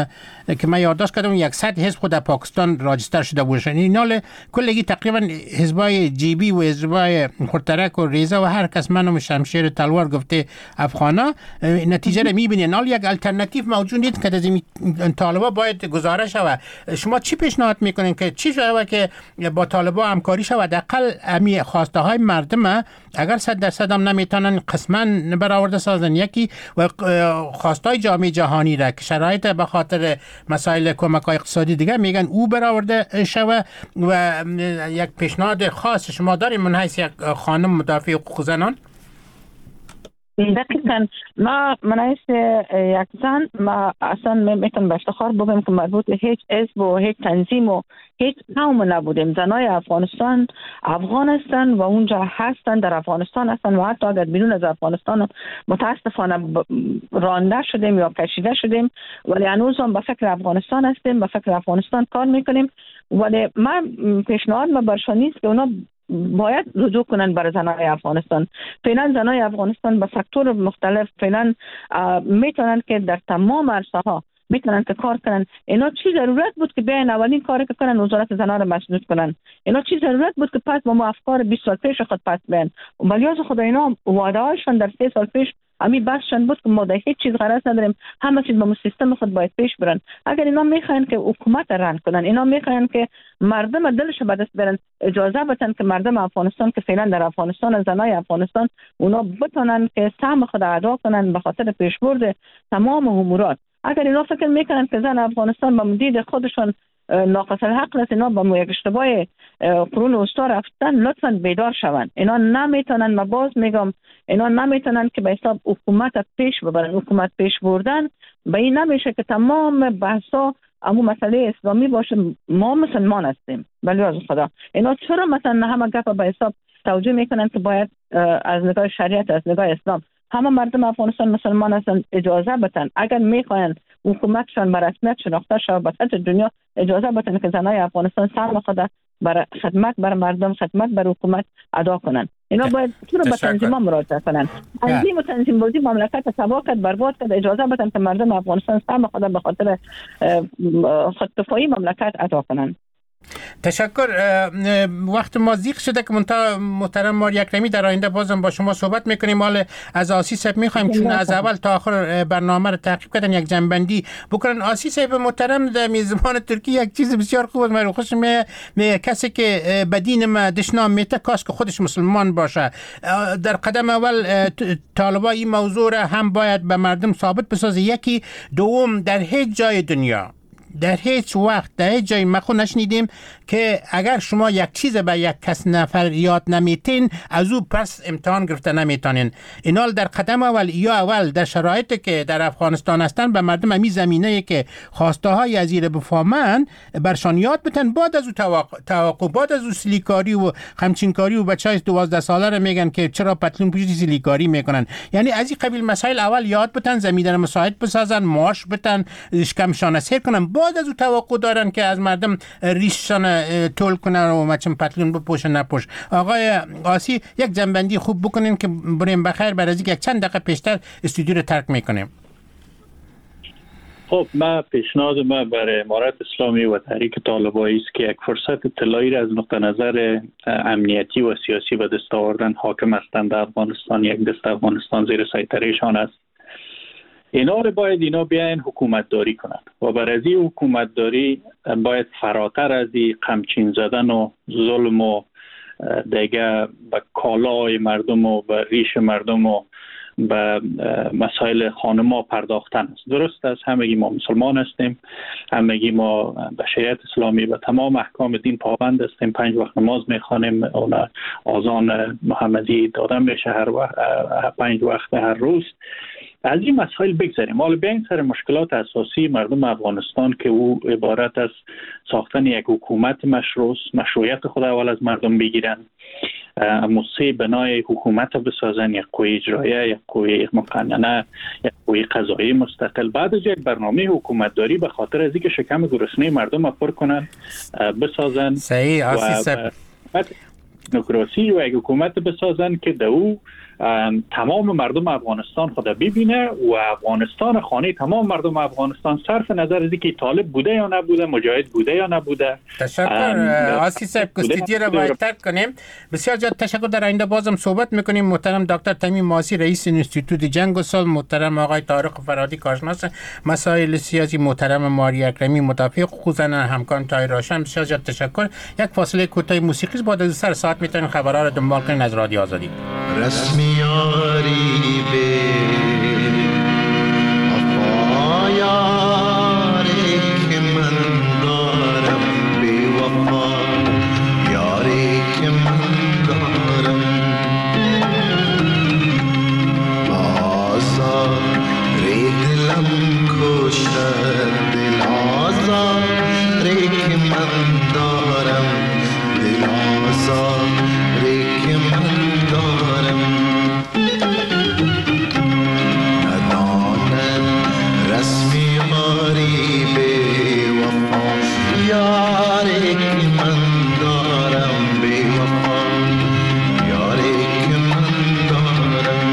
که من یادداشت کردم صد حزب خود در پاکستان راجستر شده بودن. اینا کلگی تقریبا حزبای جیبی و حزبای خورترک و ریزه و هر کس منو شمشیر تلوار گفته افغانا. نتیجه رو میبینین حال یک الटरनेटिव موجود نیست که از این طالبا باید گزارش شود. شما چی پیشنهاد میکنین که چی شود که با طالبا همکاری شود؟ حداقل امی خواسته های مردم اگر صد درصد هم نمیتونن قسما برآورده سازن، یکی و خواسته های جامعه جهانی را که شرایط به خاطر مسائل کمک‌های اقتصادی دیگه میگن او برآورده شوه. و یک پیشنهاد خاص شما داریم من حیث یک خانم مدافع حقوق زنان؟ دقیقاً ما من حیث یک زن ما اصلا میتونم به افتخار بگم که مربوط هیچ حزب و هیچ تنظیم و هیچ قوم نبودیم. زنای افغانستان افغان هستن و اونجا هستن، در افغانستان هستن و حتی اگر بیرون از افغانستان متاسفانه رانده شدیم یا کشیده شدیم، ولی هنوز هم به فکر افغانستان هستیم، به فکر افغانستان کار میکنیم. ولی من پیشنهاد ما برشان نیست که اونا باید رجوع کنن برای زنای افغانستان. فعلا زنای افغانستان به سکتور مختلف فعلا میتونن که در تمام عرصه ها میتونن که کار کنن. اینا چی ضرورت بود که بیاین اولین کاری که کنن وزارت زنان رو مسدود کنن؟ اینا چی ضرورت بود که پس با ما افکار بیست سال پیش خود پس بیان؟ و بلیاز خدا اینا وعده هاشون در سه سال پیش امی بحثشان بود که ما در هیچ چیز غرض نداریم، همه چیز با سیستم خود باید پیش برن. اگر اینا میخواین که حکومت ران کنن، اینا میخواین که مردم دلش به دست برن، اجازه بدن که مردم افغانستان که فعلا در افغانستان، زنای افغانستان اونا بتونن که سهم خود ادا کنن به خاطر پیشبرد تمام امورات. اگر اینا فکر میکنن که زن افغانستان با دید خودشون ناقص العقل است، اینا با یک اشتباه قرون وسطا رفتن، لطفا بیدار شوند. اینا نمیتونن، ما باز میگم اینا نمیتونن که به حساب حکومت پیش ببرن. حکومت پیش بردن به این نمیشه که تمام بحثا امو مسئله اسلامی باشه. ما مسلمان هستیم ولی از خدا اینا چرا مثلا همه گپ به حساب توجه میکنن که باید از نگاه شریعت، از نگاه اسلام همه مردم افغانستان مسلمان هستن، اجازه بدن اگر میخواین حکومتشان به رسمیت شناخته شود به سطح دنیا، اجازه بدن که زنای افغانستان سهم خود برای خدمت بر مردم، خدمت بر حکومت ادا کنن. اینا باید چرا به تنظیم‌ها مراجعه کنن. تنظیم و تنظیم بازی مملکت تباه کرد، برباد کرد. اجازه بدن که مردم افغانستان سهم خود به خاطر خودکفایی مملکت ادا کنن. تشکر. وقت ما زیق شده که محترم ماریا اکرمی در آینده بازم با شما صحبت میکنیم. حالا از آسی صاحب میخوایم چون از اول تا آخر برنامه رو تعقیب کردن یک جنبندی بکنن. آسی صاحب محترم در میزبان ترکی یک چیز بسیار خوب است، من خوشم میاد کسی که به دین ما دشنام میته کاش که خودش مسلمان باشه. در قدم اول طالبا این موضوع را هم باید به مردم ثابت بسازه. یکی دوم، در هیچ جای دنیا در هیچ وقت در هیچ جای ما خود نشنیدیم که اگر شما یک چیز به یک کس نفر یاد نمیتین از او پس امتحان گرفته نمیتونین. اینال در قدم اول یا اول در شرایطی که در افغانستان هستن به مردم امی زمینه که خواسته های از ایره بفهمن برشان یاد بتن. بعد از او توقع بعد از او سلیکاری و خمچینکاری و بچهای دوازده ساله رو میگن که چرا پتلون پوشیدی سلیکاری میکنن. یعنی از این قبیل مسائل اول یاد بتن، زمینه رو مساعد بسازن، معاش بتن، شکمشان سیر کنن. بعد از او توقع دارن که از مردم ریششان تول کنن و مچم پتلون بپوشن نپوش. آقای آسی یک جنبندی خوب بکنین که بریم بخیر. بعد از یک چند دقیقه پیشتر استودیو رو ترک میکنیم. خب ما پیشنهاد ما برای امارت اسلامی و تحریک طالبایی است که یک فرصت طلایی را از نقطه نظر امنیتی و سیاسی به دست آوردن حاکم هستند در افغانستان. یک دست افغانستان زیر سیطرهشان است. اینا رو باید اینا بیاین حکومت داری کنند و بر از این حکومت داری باید فراتر از این قمچین زدن و ظلم و دیگه به کالای مردم و به ریش مردم و به مسائل خانما پرداختن است. درست است، همگی ما مسلمان هستیم، همگی ما به شریعت اسلامی و تمام احکام دین پابند هستیم، پنج وقت نماز میخوانیم، اون آذان محمدی دادن میشه هر وقت، پنج وقت هر روز. از این مسائل بگذاریم. حالا بیاین سر مشکلات اساسی مردم افغانستان که او عبارت از ساختن یک حکومت مشروع، مشروعیت خود اول از مردم بگیرن، موسیقی بنای حکومت بسازن، یک قوه اجرایه، یک قوه مقننه، یک قوه قضایی مستقل. بعد از یک برنامه حکومت داری به خاطر از اینکه شکم گرسنه مردم رو پر کنن بسازن. صحیح آسی و دموکراسی و یک حکومت بسازن که دو تمام مردم افغانستان خود ببینه و افغانستان خانه تمام مردم افغانستان صرف نظر از اینکه طالب بوده یا نبوده، مجاهد بوده یا نبوده. تشکر آسی صاحب. استودیو را باید ترک کنیم. بسیار زیاد تشکر. در آینده بازم صحبت میکنیم. محترم دکتر تمیم ماسی رئیس انستیتوت جنگ و صلح، محترم آقای طارق فرهادی کارشناس مسائل سیاسی، محترم ماریا اکرمی مدافع حقوق زن، همکارم طاهر روشن. بسیار زیاد تشکر. یک فاصله کوتاه موسیقی بعد از سر ساعت میتونید خبرها رو دنبال کنید از رادیو آزادی. یاری به وفا یاری که من دارم، بی وفا یاری که من دارم، آزار دلم کشته، دل آزاری که من دارم، دل آزاری که من دارم. رسمی یاری به وفا یاری که من دارم، به وفا یاری که من دارم.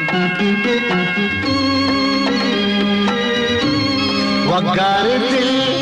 वकार दिल